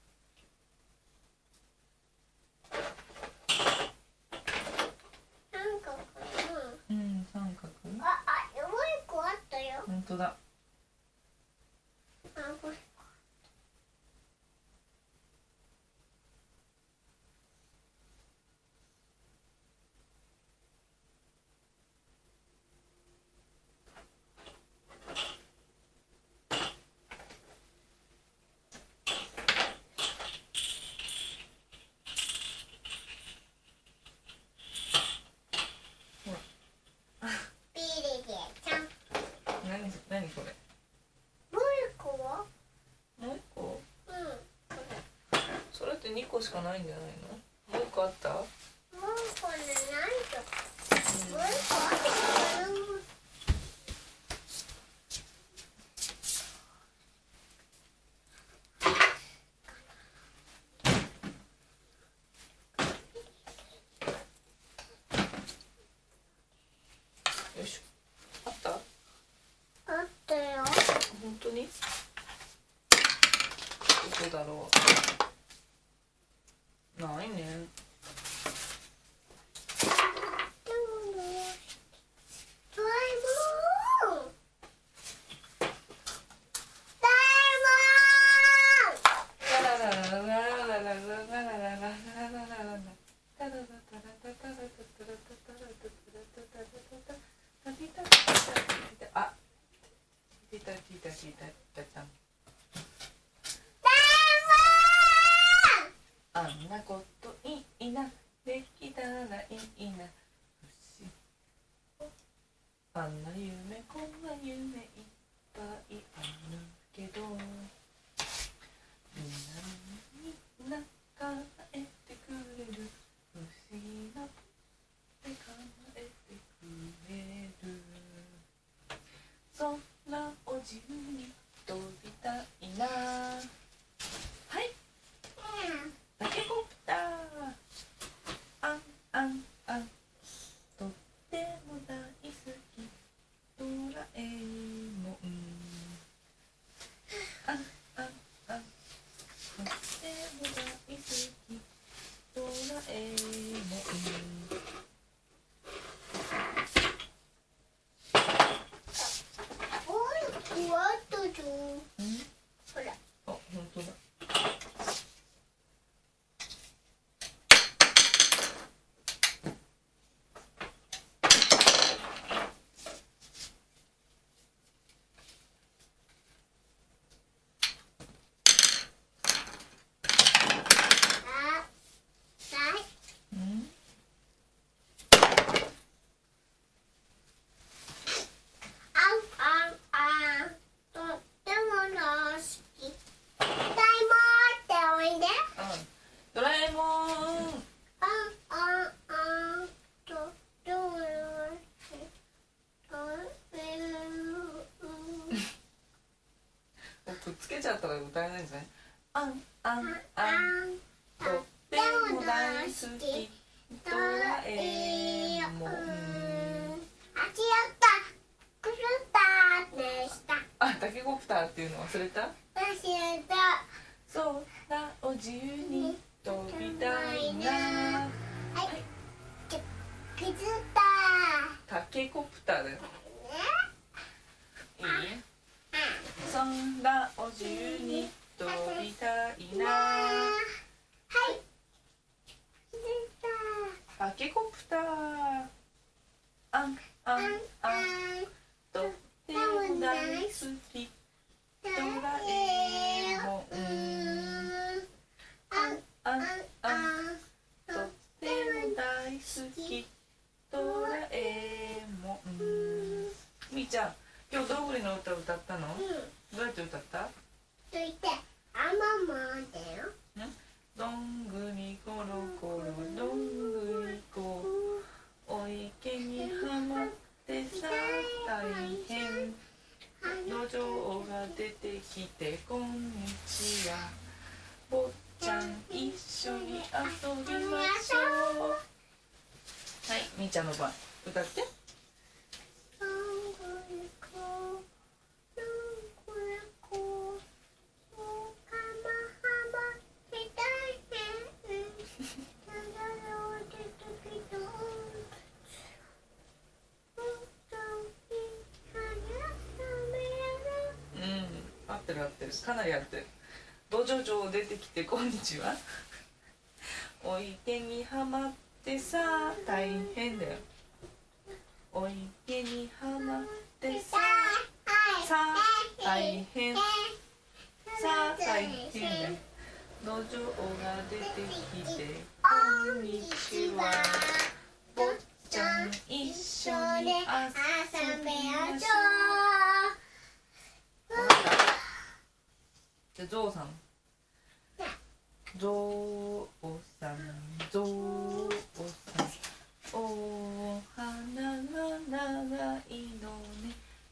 Speaker 3: 三角の。
Speaker 1: うん三角。
Speaker 3: あ、あ、もう一個あったよ。
Speaker 1: 本当だ。
Speaker 3: あ、これ。ビリでちゃん。
Speaker 1: 何何これ。
Speaker 3: もう一個は？
Speaker 1: もう一個？
Speaker 3: うん。こ
Speaker 1: それって二個しかないんじゃないの？もう一個あった？
Speaker 3: れ。もう一個ね、ないと。もう一個あったかな。
Speaker 1: よいしょ。あった？
Speaker 3: あったよ。
Speaker 1: 本当に？どこだろう。ないね。
Speaker 3: ドラえもん。ドラえもん。
Speaker 1: ララララララララララた聞いたたちゃん。あんなこといいな、できたらいいな。あんな夢、こんな夢いっぱいあるけど、みんな叶えてくれる不思議なって叶えてくれる。空を自由に飛びたいな。はい、タケコプター。あんあんあん、とっても大好きドラえもん。あんあんあん、とっても大好きドラえもん。
Speaker 3: 終わったじゃん。ほら。
Speaker 1: あ、本当だ。ドラえもん。くっつけちゃったから歌えないんじゃない？あんあんあん、とっても大好きドラえもん。
Speaker 3: あ、違ったクルタでした。
Speaker 1: あ、タケコプターっていうの忘れた？
Speaker 3: 忘れた。
Speaker 1: 空を自由に飛びたいな。
Speaker 3: はい、くずった。
Speaker 1: タケコプターだよ。いい？空を自由に飛びたいな。
Speaker 3: はい、くずった。
Speaker 1: タケコプター。あんあんあん、とっても大好きドラえもん。あんあんあん、とっても大好きドラえもん。みーちゃん、今日どんぐりの歌歌ったの？どうやって歌った？
Speaker 3: といて、あままだよ。
Speaker 1: どんぐりころころどんぐりこ、お池にはまってさ大変。土壌が出てきてこんにちは。坊ちゃん一緒に遊びましょう。はい、みーちゃんの番、歌って。
Speaker 3: どんぐりこ、どんぐりこ、おかまはまって大変。土壌が出てきて
Speaker 1: うん、合ってる合ってる、かなり合ってる。土壌出てきてこんにちは。お池にはまってさ大変だよ。お池にはまってささ大変。さ大変だよ。土壌が出てきてこんにちは。坊ちゃん一緒に遊びましょう。じゃあゾウさん。ゾウさん、ゾウさん、お花が長いのね。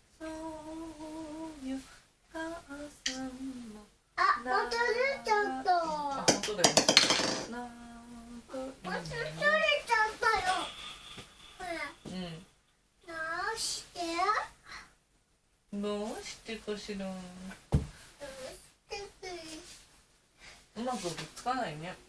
Speaker 1: そうよ、母さんも。
Speaker 3: あ、また出ちゃった。
Speaker 1: あ、本当だよ。なんか
Speaker 3: また取れちゃったよ。ほら。
Speaker 1: う
Speaker 3: どうして
Speaker 1: ん。どうしてかしら。
Speaker 3: どうしてくれ
Speaker 1: うまくくっつかないね。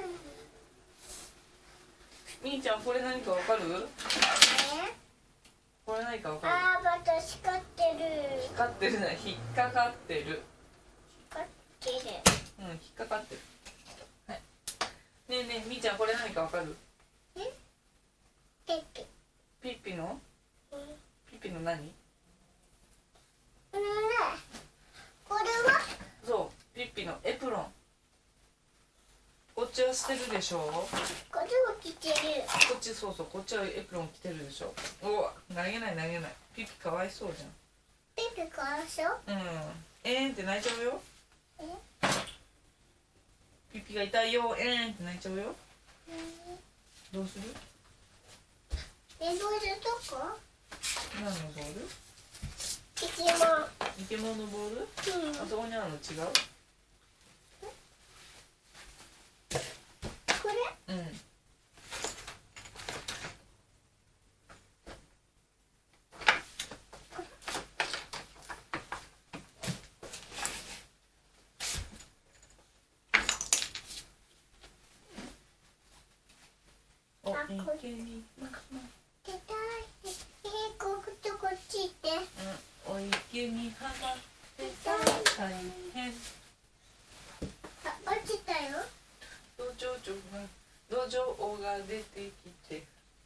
Speaker 3: うん。
Speaker 1: みーちゃん、これ何かわかる？
Speaker 3: え
Speaker 1: これ何かわかる？
Speaker 3: あー、また光ってる。
Speaker 1: 光ってるな、引っかかってる。
Speaker 3: 光ってる。
Speaker 1: うん、引っかかってる。はい。ねえねえ、みーちゃん、これ何かわかる？
Speaker 3: えピッピ。
Speaker 1: ピッピの？
Speaker 3: うん。
Speaker 1: ピッピの何？
Speaker 3: これね。
Speaker 1: してるでしょ。こ
Speaker 3: こっちも着てる。
Speaker 1: っちそうそう、こっちはエプロン着てるでしょ。お、投げない投げない。ピピかわいそうじ
Speaker 3: ピピかわいそう。
Speaker 1: ゃん。うん。えーんって泣いちゃうよ。
Speaker 3: え
Speaker 1: ピピが痛いよ。えーんって泣いちゃうよ。どうする？
Speaker 3: え、ボールどこ？
Speaker 1: 何のボール？
Speaker 3: 生き物。
Speaker 1: イケモンのボール？
Speaker 3: うん。
Speaker 1: あそこにあるの違う？
Speaker 3: これ？
Speaker 1: うん。お、
Speaker 3: あこ
Speaker 1: いけに。
Speaker 3: 出たい。え、こっちこっち行って。
Speaker 1: うん、お池にはまって大変。
Speaker 3: あ、落ちたよ。
Speaker 1: 道場が道場が出てきて。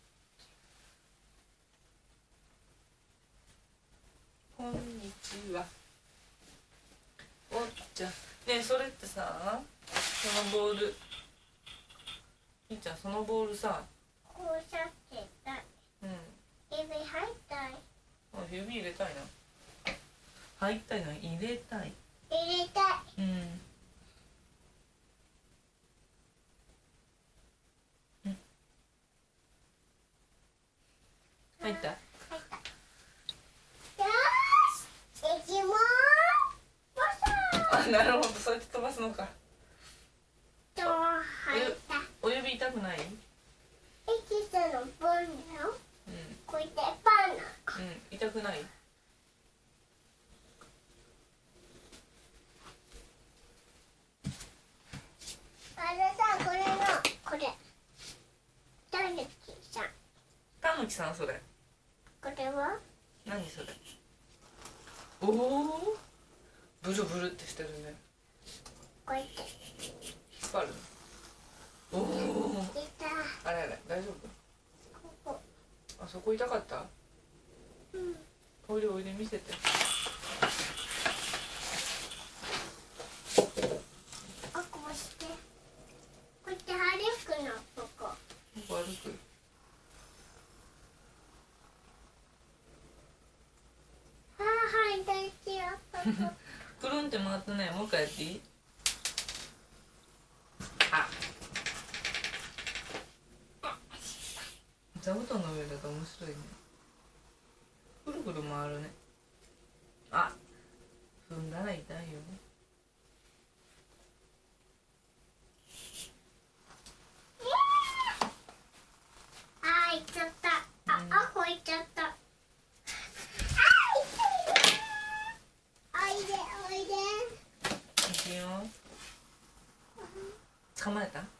Speaker 1: こんにちは。おっちゃん。ねえ、それってさ、そのボール。みーちゃん、そのボールさ。
Speaker 3: こうさってたい。
Speaker 1: うん。
Speaker 3: 指入ったい。
Speaker 1: あ、指入れたいな。入ったいな、入れたい。
Speaker 3: 入れたい。
Speaker 1: うん。うん。入った。
Speaker 3: 入った。よーし、生き物。
Speaker 1: あ、なるほど、そうやって飛ばすのか。
Speaker 3: と入った。
Speaker 1: お指痛くない？
Speaker 3: エキスのボンだよ。
Speaker 1: うん。
Speaker 3: こうやってパンナ。
Speaker 1: うん、痛くない？
Speaker 3: あれさ、これのこれ。たぬきさん。
Speaker 1: たぬきさん、それ。
Speaker 3: これは？
Speaker 1: 何それ？おお。ブルブルってしてるね。
Speaker 3: こうやって。
Speaker 1: 引っ張る。おお。
Speaker 3: 出た。
Speaker 1: あれあれ、大丈夫？
Speaker 3: ここ。
Speaker 1: あそこ痛かった？
Speaker 3: うん。
Speaker 1: おいでおいで、見せて。
Speaker 3: あ、こうして。こうやって歩くの、ここ。
Speaker 1: ここ歩く。
Speaker 3: ああ、はい、大事よ。
Speaker 1: くるんって回ったね。もう一回やっていい？あ。座布団の上だと面白いね。くるくる回るね。あ、踏んだら痛いよ。
Speaker 3: あー、行っちゃった。あ、
Speaker 1: うん
Speaker 3: あ、こ行っちゃった。あー、痛いよ。おいで、おいで。
Speaker 1: いくよ。捕まえた？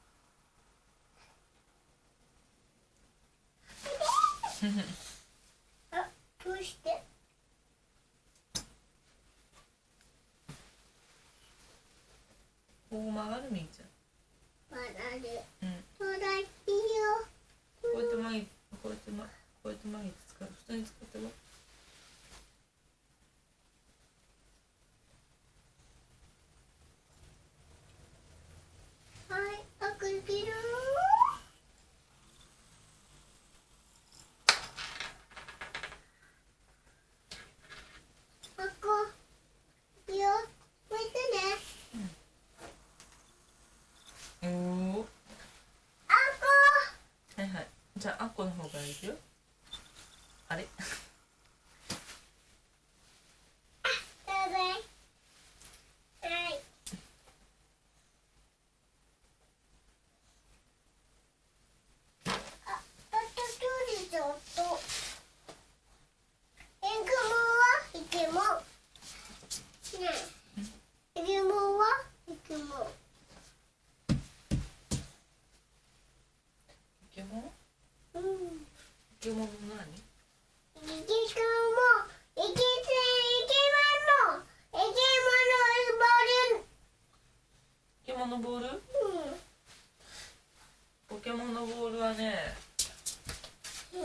Speaker 3: あ、どうして？
Speaker 1: こう曲がるみーち
Speaker 3: まだる。
Speaker 1: ゃん。うん。
Speaker 3: トラキよ。
Speaker 1: こうやって曲げ、こうやってま、こうやって曲げて使う。普通に使ってごらん。
Speaker 3: はい、あくびる。あこ。いくよ。こうやってね。
Speaker 1: おお。
Speaker 3: あこ。
Speaker 1: はいはい。じゃあ、あっこの方からいくよ。あれ。
Speaker 3: バイバイ。はい。あ、あと一人ちょっと。えぐもはイケモン。ねえ。えぐもはイケモン。
Speaker 1: イケモン？
Speaker 3: うん。
Speaker 1: イケモンの何？
Speaker 3: イケくんも、イケせん、イケマンの、イケモノ
Speaker 1: ポケモンのボール？
Speaker 3: ボール。うん。
Speaker 1: ポケモンのボールはね、
Speaker 3: うん。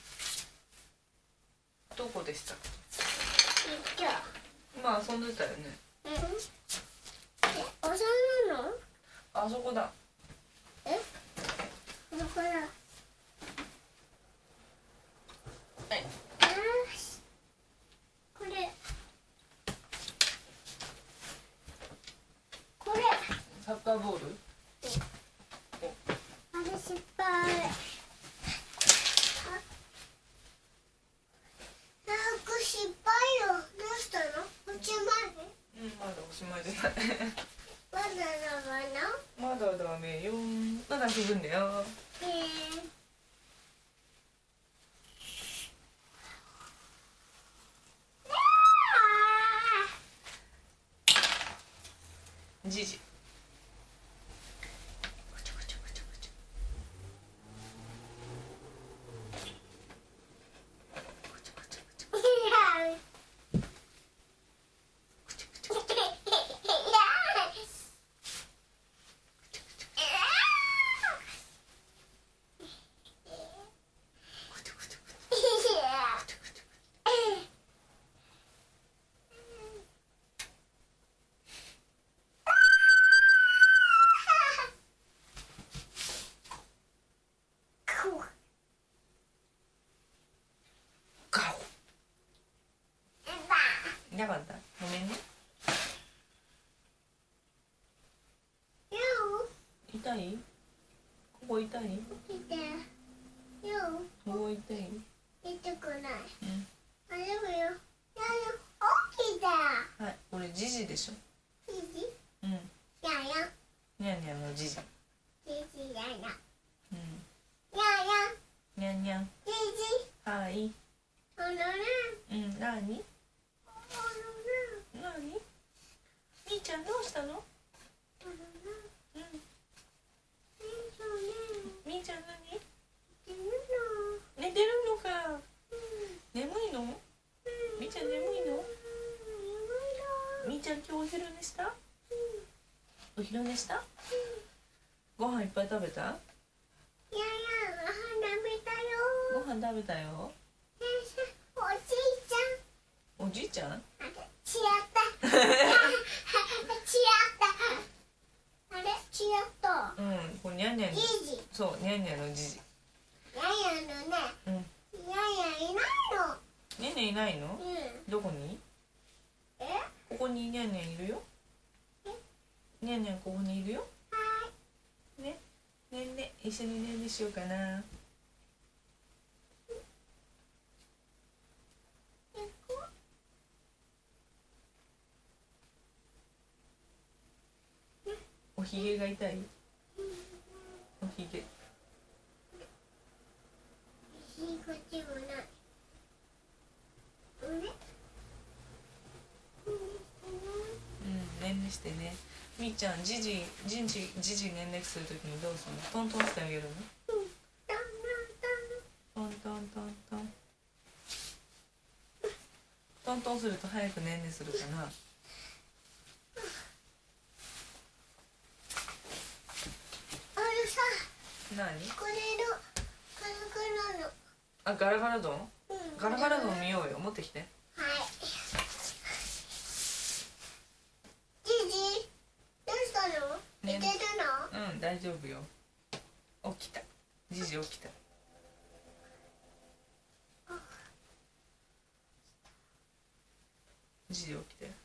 Speaker 1: どこでした？
Speaker 3: じゃあ。
Speaker 1: 今遊んでたよね。
Speaker 3: うん。え、おさんなの？
Speaker 1: あそこだ。
Speaker 3: だから
Speaker 1: はい
Speaker 3: よしこれこれ
Speaker 1: サッカーボール
Speaker 3: あれ失敗失敗よ。どうしたの？おしまい？
Speaker 1: うん、まだおしまいじゃない
Speaker 3: まだだ
Speaker 1: まだダメよ。まだ振るんだよ。
Speaker 3: えー
Speaker 1: じじいなかった。ごめんね。痛い？ここ痛い？ここ痛い？
Speaker 3: 痛くない。
Speaker 1: うん。
Speaker 3: あれもよ。起きた。
Speaker 1: はい、これジジでしょ。
Speaker 3: じじ？
Speaker 1: うん。
Speaker 3: やや。
Speaker 1: にゃんにゃんのジジ。
Speaker 3: じじやや。
Speaker 1: うん。
Speaker 3: やや。
Speaker 1: にゃんにゃん。
Speaker 3: じじ。
Speaker 1: はい。
Speaker 3: あのね。
Speaker 1: うん、なに？
Speaker 3: あのね。
Speaker 1: なに？みーちゃんどうしたの？
Speaker 3: あのね。
Speaker 1: うん。
Speaker 3: みーちゃんね。
Speaker 1: みーちゃんなに？
Speaker 3: 寝るの。
Speaker 1: 寝てるのか。眠いの？みーちゃん眠いの？みーちゃん今日お昼寝した？お昼寝した？ご飯いっぱい食べた？
Speaker 3: いやいや、ご飯食べたよ。
Speaker 1: ご飯食べたよ。
Speaker 3: おじいちゃん。
Speaker 1: おじいちゃん？
Speaker 3: あれ、違った。違った。あれ、違った。
Speaker 1: うん、これにゃんにゃん。
Speaker 3: じじ。
Speaker 1: そう、にゃんにゃんのじじ。
Speaker 3: ややのね。
Speaker 1: うん。
Speaker 3: ややいないの。
Speaker 1: にゃんにゃんいないの？
Speaker 3: うん。
Speaker 1: どこに？
Speaker 3: え？
Speaker 1: ここににゃんにゃんいるよ。にゃんにゃんここにいるよ。
Speaker 3: は
Speaker 1: ね。ねんね、一緒にねんねしようかな。
Speaker 3: い。行こ
Speaker 1: おひげが痛い？おひげ。
Speaker 3: う。ひこっちもない。あれ？
Speaker 1: うん、ねんねしてね。みーちゃん、じじ、じんじ、じじねんねするときにどうするの？トントンしてあげるの？トントントントン。トントンすると早くねんねするかな。
Speaker 3: あれさ、
Speaker 1: なに？
Speaker 3: これのカラカラの。
Speaker 1: あ、ガラガラ丼？
Speaker 3: うん
Speaker 1: ガラガラ丼見ようよ。持ってきて。
Speaker 3: はい。じじ、どうしたの？寝てるの？
Speaker 1: うん、大丈夫よ。起きた。じじ起きた。じじ起きて。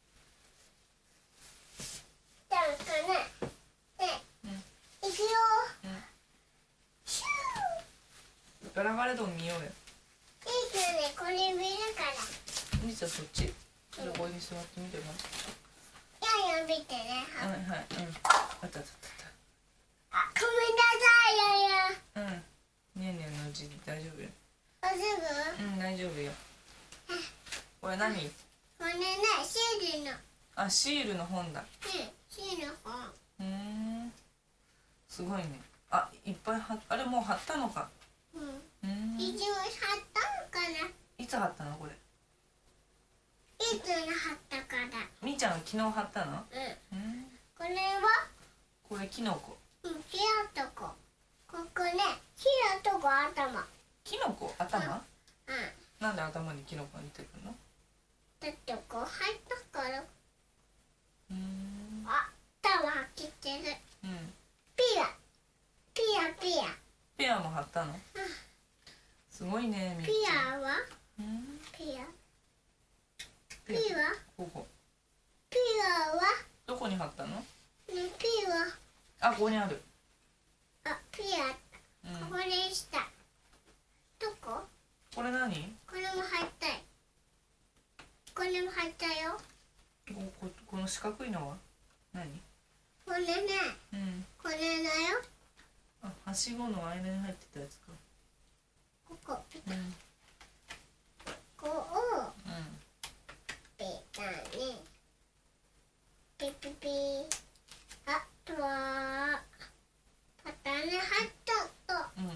Speaker 3: なんかね、ね、
Speaker 1: うん
Speaker 3: 行くよ。
Speaker 1: うん
Speaker 3: シュ
Speaker 1: ガラガラ丼見ようよ。
Speaker 3: ー。いいけどね、これ見るから。
Speaker 1: みーちゃんそっち？じゃあここに座ってみても
Speaker 3: やや見てね。
Speaker 1: らう。はいはい。うん。あったあったあっ
Speaker 3: あ、ごめんなさい、やや。
Speaker 1: た。うん。にゃんにゃんのじじ大丈夫よ。
Speaker 3: あ、すぐ？
Speaker 1: うん、大丈夫よ。これ何？
Speaker 3: これね、シールの。
Speaker 1: あ、シールの本だ。
Speaker 3: うん、シールの本。
Speaker 1: うーん。すごいね。あ、いっぱい貼っ、あれもう貼ったのか。
Speaker 3: うん。
Speaker 1: うーん。
Speaker 3: 一応貼ったのかな。
Speaker 1: いつ貼ったのこれ？
Speaker 3: いつに貼ったから。
Speaker 1: みーちゃん昨日貼ったの？
Speaker 3: うん。
Speaker 1: うん。
Speaker 3: これは？
Speaker 1: これキノコ。
Speaker 3: うん、キラとこ。ここね、キラとこ頭。
Speaker 1: キノコ頭？
Speaker 3: うん。
Speaker 1: なんで頭にキノコが出てくるの？
Speaker 3: だってこう入ったから。
Speaker 1: うーん。
Speaker 3: あ、頭はきてる。
Speaker 1: うん。
Speaker 3: ピラ。ピアピア
Speaker 1: ペアも貼ったの？すごいね、みっち
Speaker 3: ピ
Speaker 1: ゃん。
Speaker 3: アは
Speaker 1: うん
Speaker 3: ピア
Speaker 1: ペ
Speaker 3: ピは
Speaker 1: ここ。
Speaker 3: ピアは
Speaker 1: どこに貼ったの？
Speaker 3: ねピは
Speaker 1: あ、ここにある。
Speaker 3: あピア
Speaker 1: うん。
Speaker 3: ここでしたどこ
Speaker 1: これ何？
Speaker 3: これも入ったいこれも入ったよ
Speaker 1: こここの四角いのは何？
Speaker 3: これね
Speaker 1: うん。
Speaker 3: これだよ
Speaker 1: あ、はしごの間に入ってたやつか。
Speaker 3: ここ
Speaker 1: うん。うん。
Speaker 3: ここをピタねピピピあとはパタね入ったと
Speaker 1: うん。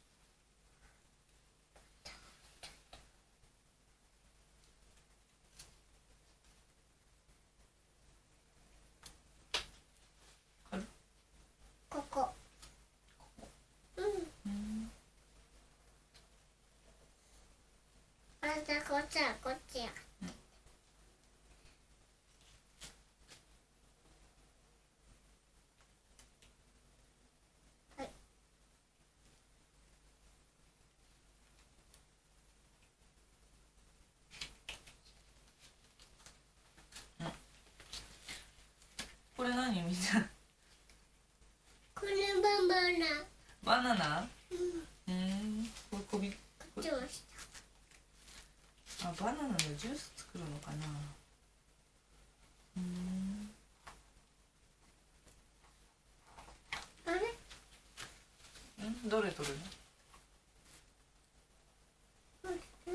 Speaker 1: 貼る？
Speaker 3: ここうん
Speaker 1: うん。
Speaker 3: あんたこっちはこっちやはい
Speaker 1: これ何みんな？
Speaker 3: これバナナ
Speaker 1: バナナ？
Speaker 3: うん
Speaker 1: うん。これこび。
Speaker 3: こっちもした
Speaker 1: あ、バナナのジュース作るのかな。うん。
Speaker 3: あれ
Speaker 1: ん、どれ取るの？
Speaker 3: どれどれ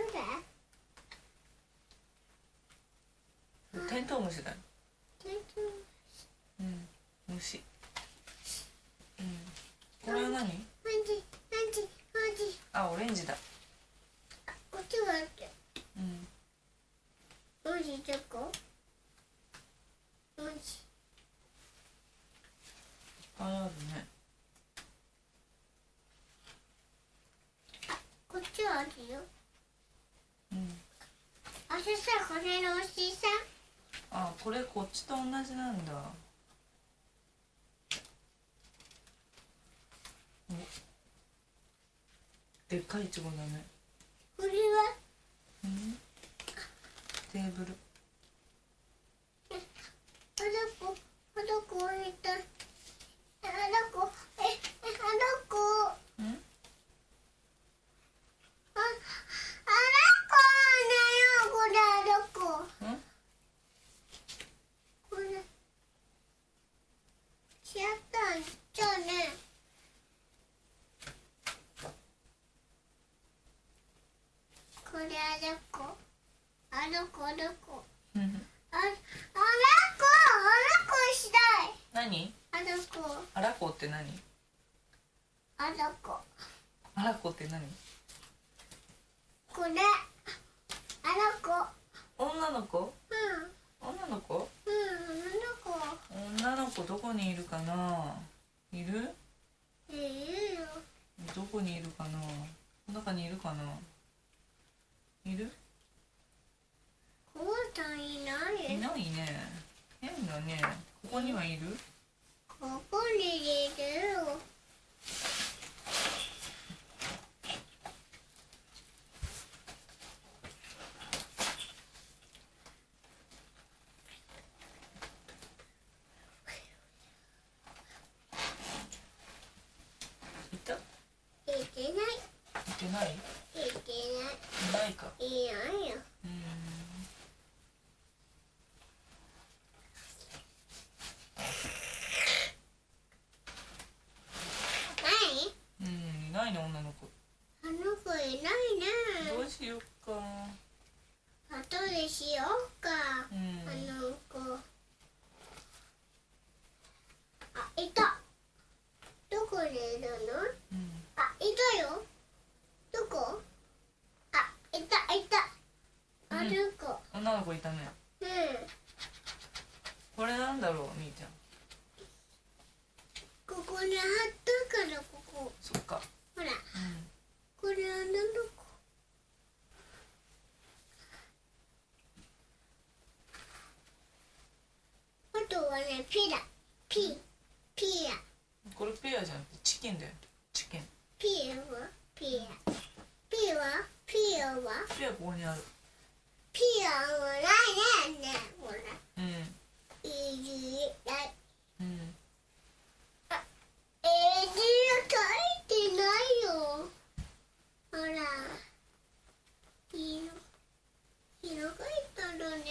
Speaker 3: どれ
Speaker 1: テントウムシだよ。
Speaker 3: テントウ
Speaker 1: うん。虫。うん。これは何？
Speaker 3: マジマジマジ
Speaker 1: あ、オレンジだ。
Speaker 3: こっちはあって
Speaker 1: うん。
Speaker 3: マジどこマジ
Speaker 1: いっぱいあるね。
Speaker 3: こっちはあるよ
Speaker 1: うん。
Speaker 3: あれさこれのおしさ
Speaker 1: あ、これこっちと同じなんだ。お、でっかいイチゴだね。
Speaker 3: これは
Speaker 1: うん。テーブル。
Speaker 3: あどこあどこ置いたあどこええあどこ
Speaker 1: うん。
Speaker 3: ああどこだよこれあどこ
Speaker 1: うん。
Speaker 3: これ違ったんじゃあねこれあどこあどこどこ
Speaker 1: うん。
Speaker 3: ああどこあどこしたい
Speaker 1: 何？
Speaker 3: あどこ
Speaker 1: アラコって何？
Speaker 3: あどこ
Speaker 1: アラコって何？
Speaker 3: これあどこ
Speaker 1: 女の子？
Speaker 3: うん
Speaker 1: 女の子？
Speaker 3: うんあどこ
Speaker 1: 女の子どこにいるかな？いる？
Speaker 3: いいよ
Speaker 1: どこにいるかな？この中にいるかな？いる？
Speaker 3: こうたんいない
Speaker 1: いないね。変だね。ここにはいる？
Speaker 3: ここにいるよ
Speaker 1: いた？い
Speaker 3: いけない
Speaker 1: てない？
Speaker 3: いけ
Speaker 1: いないか。
Speaker 3: ないいないよ
Speaker 1: うーん。
Speaker 3: ない
Speaker 1: うん、いないね、女の子。
Speaker 3: あの子いないね
Speaker 1: どうしようか。
Speaker 3: 後でしようか
Speaker 1: うん。
Speaker 3: あの子あいたどこにいるの
Speaker 1: うん。
Speaker 3: あいたよどこあいたいたある子
Speaker 1: 女の子いたね。
Speaker 3: うん
Speaker 1: これなんだろう、みーちゃん。
Speaker 3: ここに貼ったからここ
Speaker 1: そっか。
Speaker 3: ほら
Speaker 1: う
Speaker 3: これあの子あとはねピラピピラ
Speaker 1: ん。 これペアじゃなくてチキンだよ。チキン。
Speaker 3: ピーはピアピーはピーは
Speaker 1: ペアここにある。
Speaker 3: ピアはないねほら
Speaker 1: うん。
Speaker 3: いじない
Speaker 1: うん。
Speaker 3: えー、字書いてないよほら色色書いたのね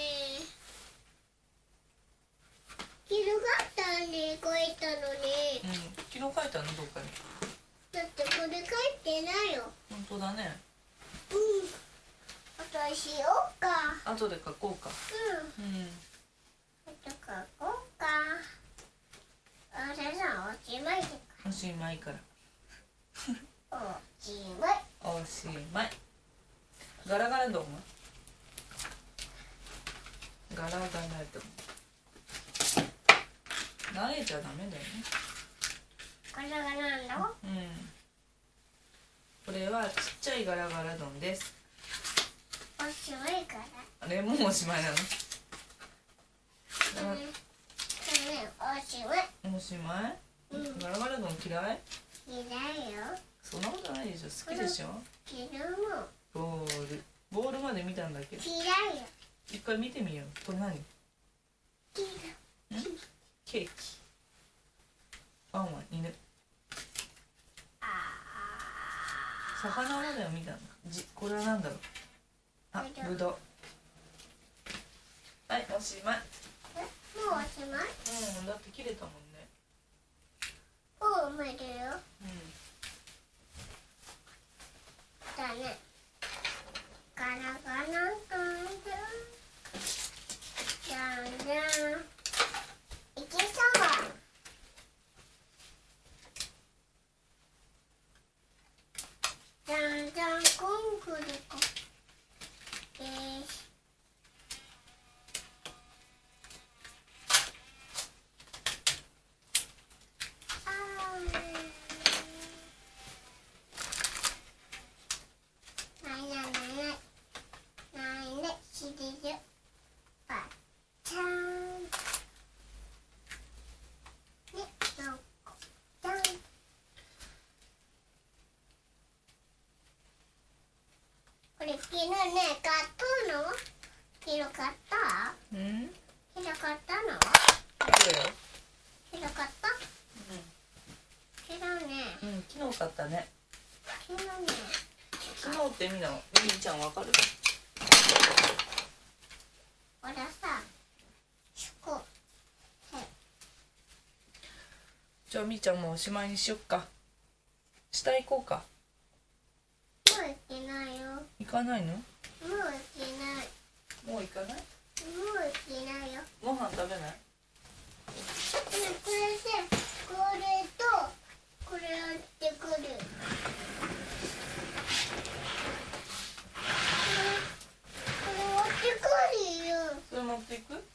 Speaker 3: 色書いたね書いたのね
Speaker 1: うん。昨日書いたのどっかに。
Speaker 3: だってこれ書いてないよ
Speaker 1: 本当だね。
Speaker 3: うんあとしようか
Speaker 1: 後で書こうか。
Speaker 3: うん
Speaker 1: うん。
Speaker 3: あと書こうかあれさおしまいで
Speaker 1: おしまいから。
Speaker 3: おしまい
Speaker 1: おしまい。ガラガラドンはガラガラドン。慣れちゃダメだよね。
Speaker 3: これがなんだ
Speaker 1: うん。これはちっちゃいガラガラ丼です。
Speaker 3: おしまいから
Speaker 1: あれもうおしまいなの。
Speaker 3: うん、うん、おしまい。
Speaker 1: おしまい？
Speaker 3: うん、
Speaker 1: ガラガラ丼嫌い？
Speaker 3: 嫌いよ。
Speaker 1: そんなことないでしょ。好きでしょ。
Speaker 3: 嫌いも。
Speaker 1: ボール。ボールまで見たんだけど。
Speaker 3: 嫌いよ。
Speaker 1: 一回見てみよう。これ何？
Speaker 3: 嫌い。
Speaker 1: ケーキ。パンは犬。
Speaker 3: あ
Speaker 1: 魚までは見たんだ。じ、これは何だろう。あ、ぶどう。はい、おしまい。
Speaker 3: え、もうおしまい？
Speaker 1: うん、だって切れたもんね。
Speaker 3: もう埋めるよ。
Speaker 1: うん。
Speaker 3: だね。ガラガラガラじゃんじゃん。いけそう。じゃんじゃんコンクリコ。ですあーないないないないないねしりるばちゃんねのこちゃんこれ昨日ね買ったの昨日買った
Speaker 1: うん？
Speaker 3: 昨日買ったの
Speaker 1: そうよ。
Speaker 3: 昨日買った昨日ね
Speaker 1: うん。うん、昨日買ったね。
Speaker 3: 昨日ね
Speaker 1: 昨日ってみんな、みーちゃんわかる？
Speaker 3: ほらさこう
Speaker 1: じゃあみーちゃんもおしまいにしよっか。下行こうか。
Speaker 3: もう行けないよも
Speaker 1: 行かないの？
Speaker 3: う行けない
Speaker 1: もう行かない？
Speaker 3: もう行けないよ
Speaker 1: ご飯食べない？
Speaker 3: ねこれでこれとこれやってくるこれこれ持ってくるよ
Speaker 1: それ持っていく？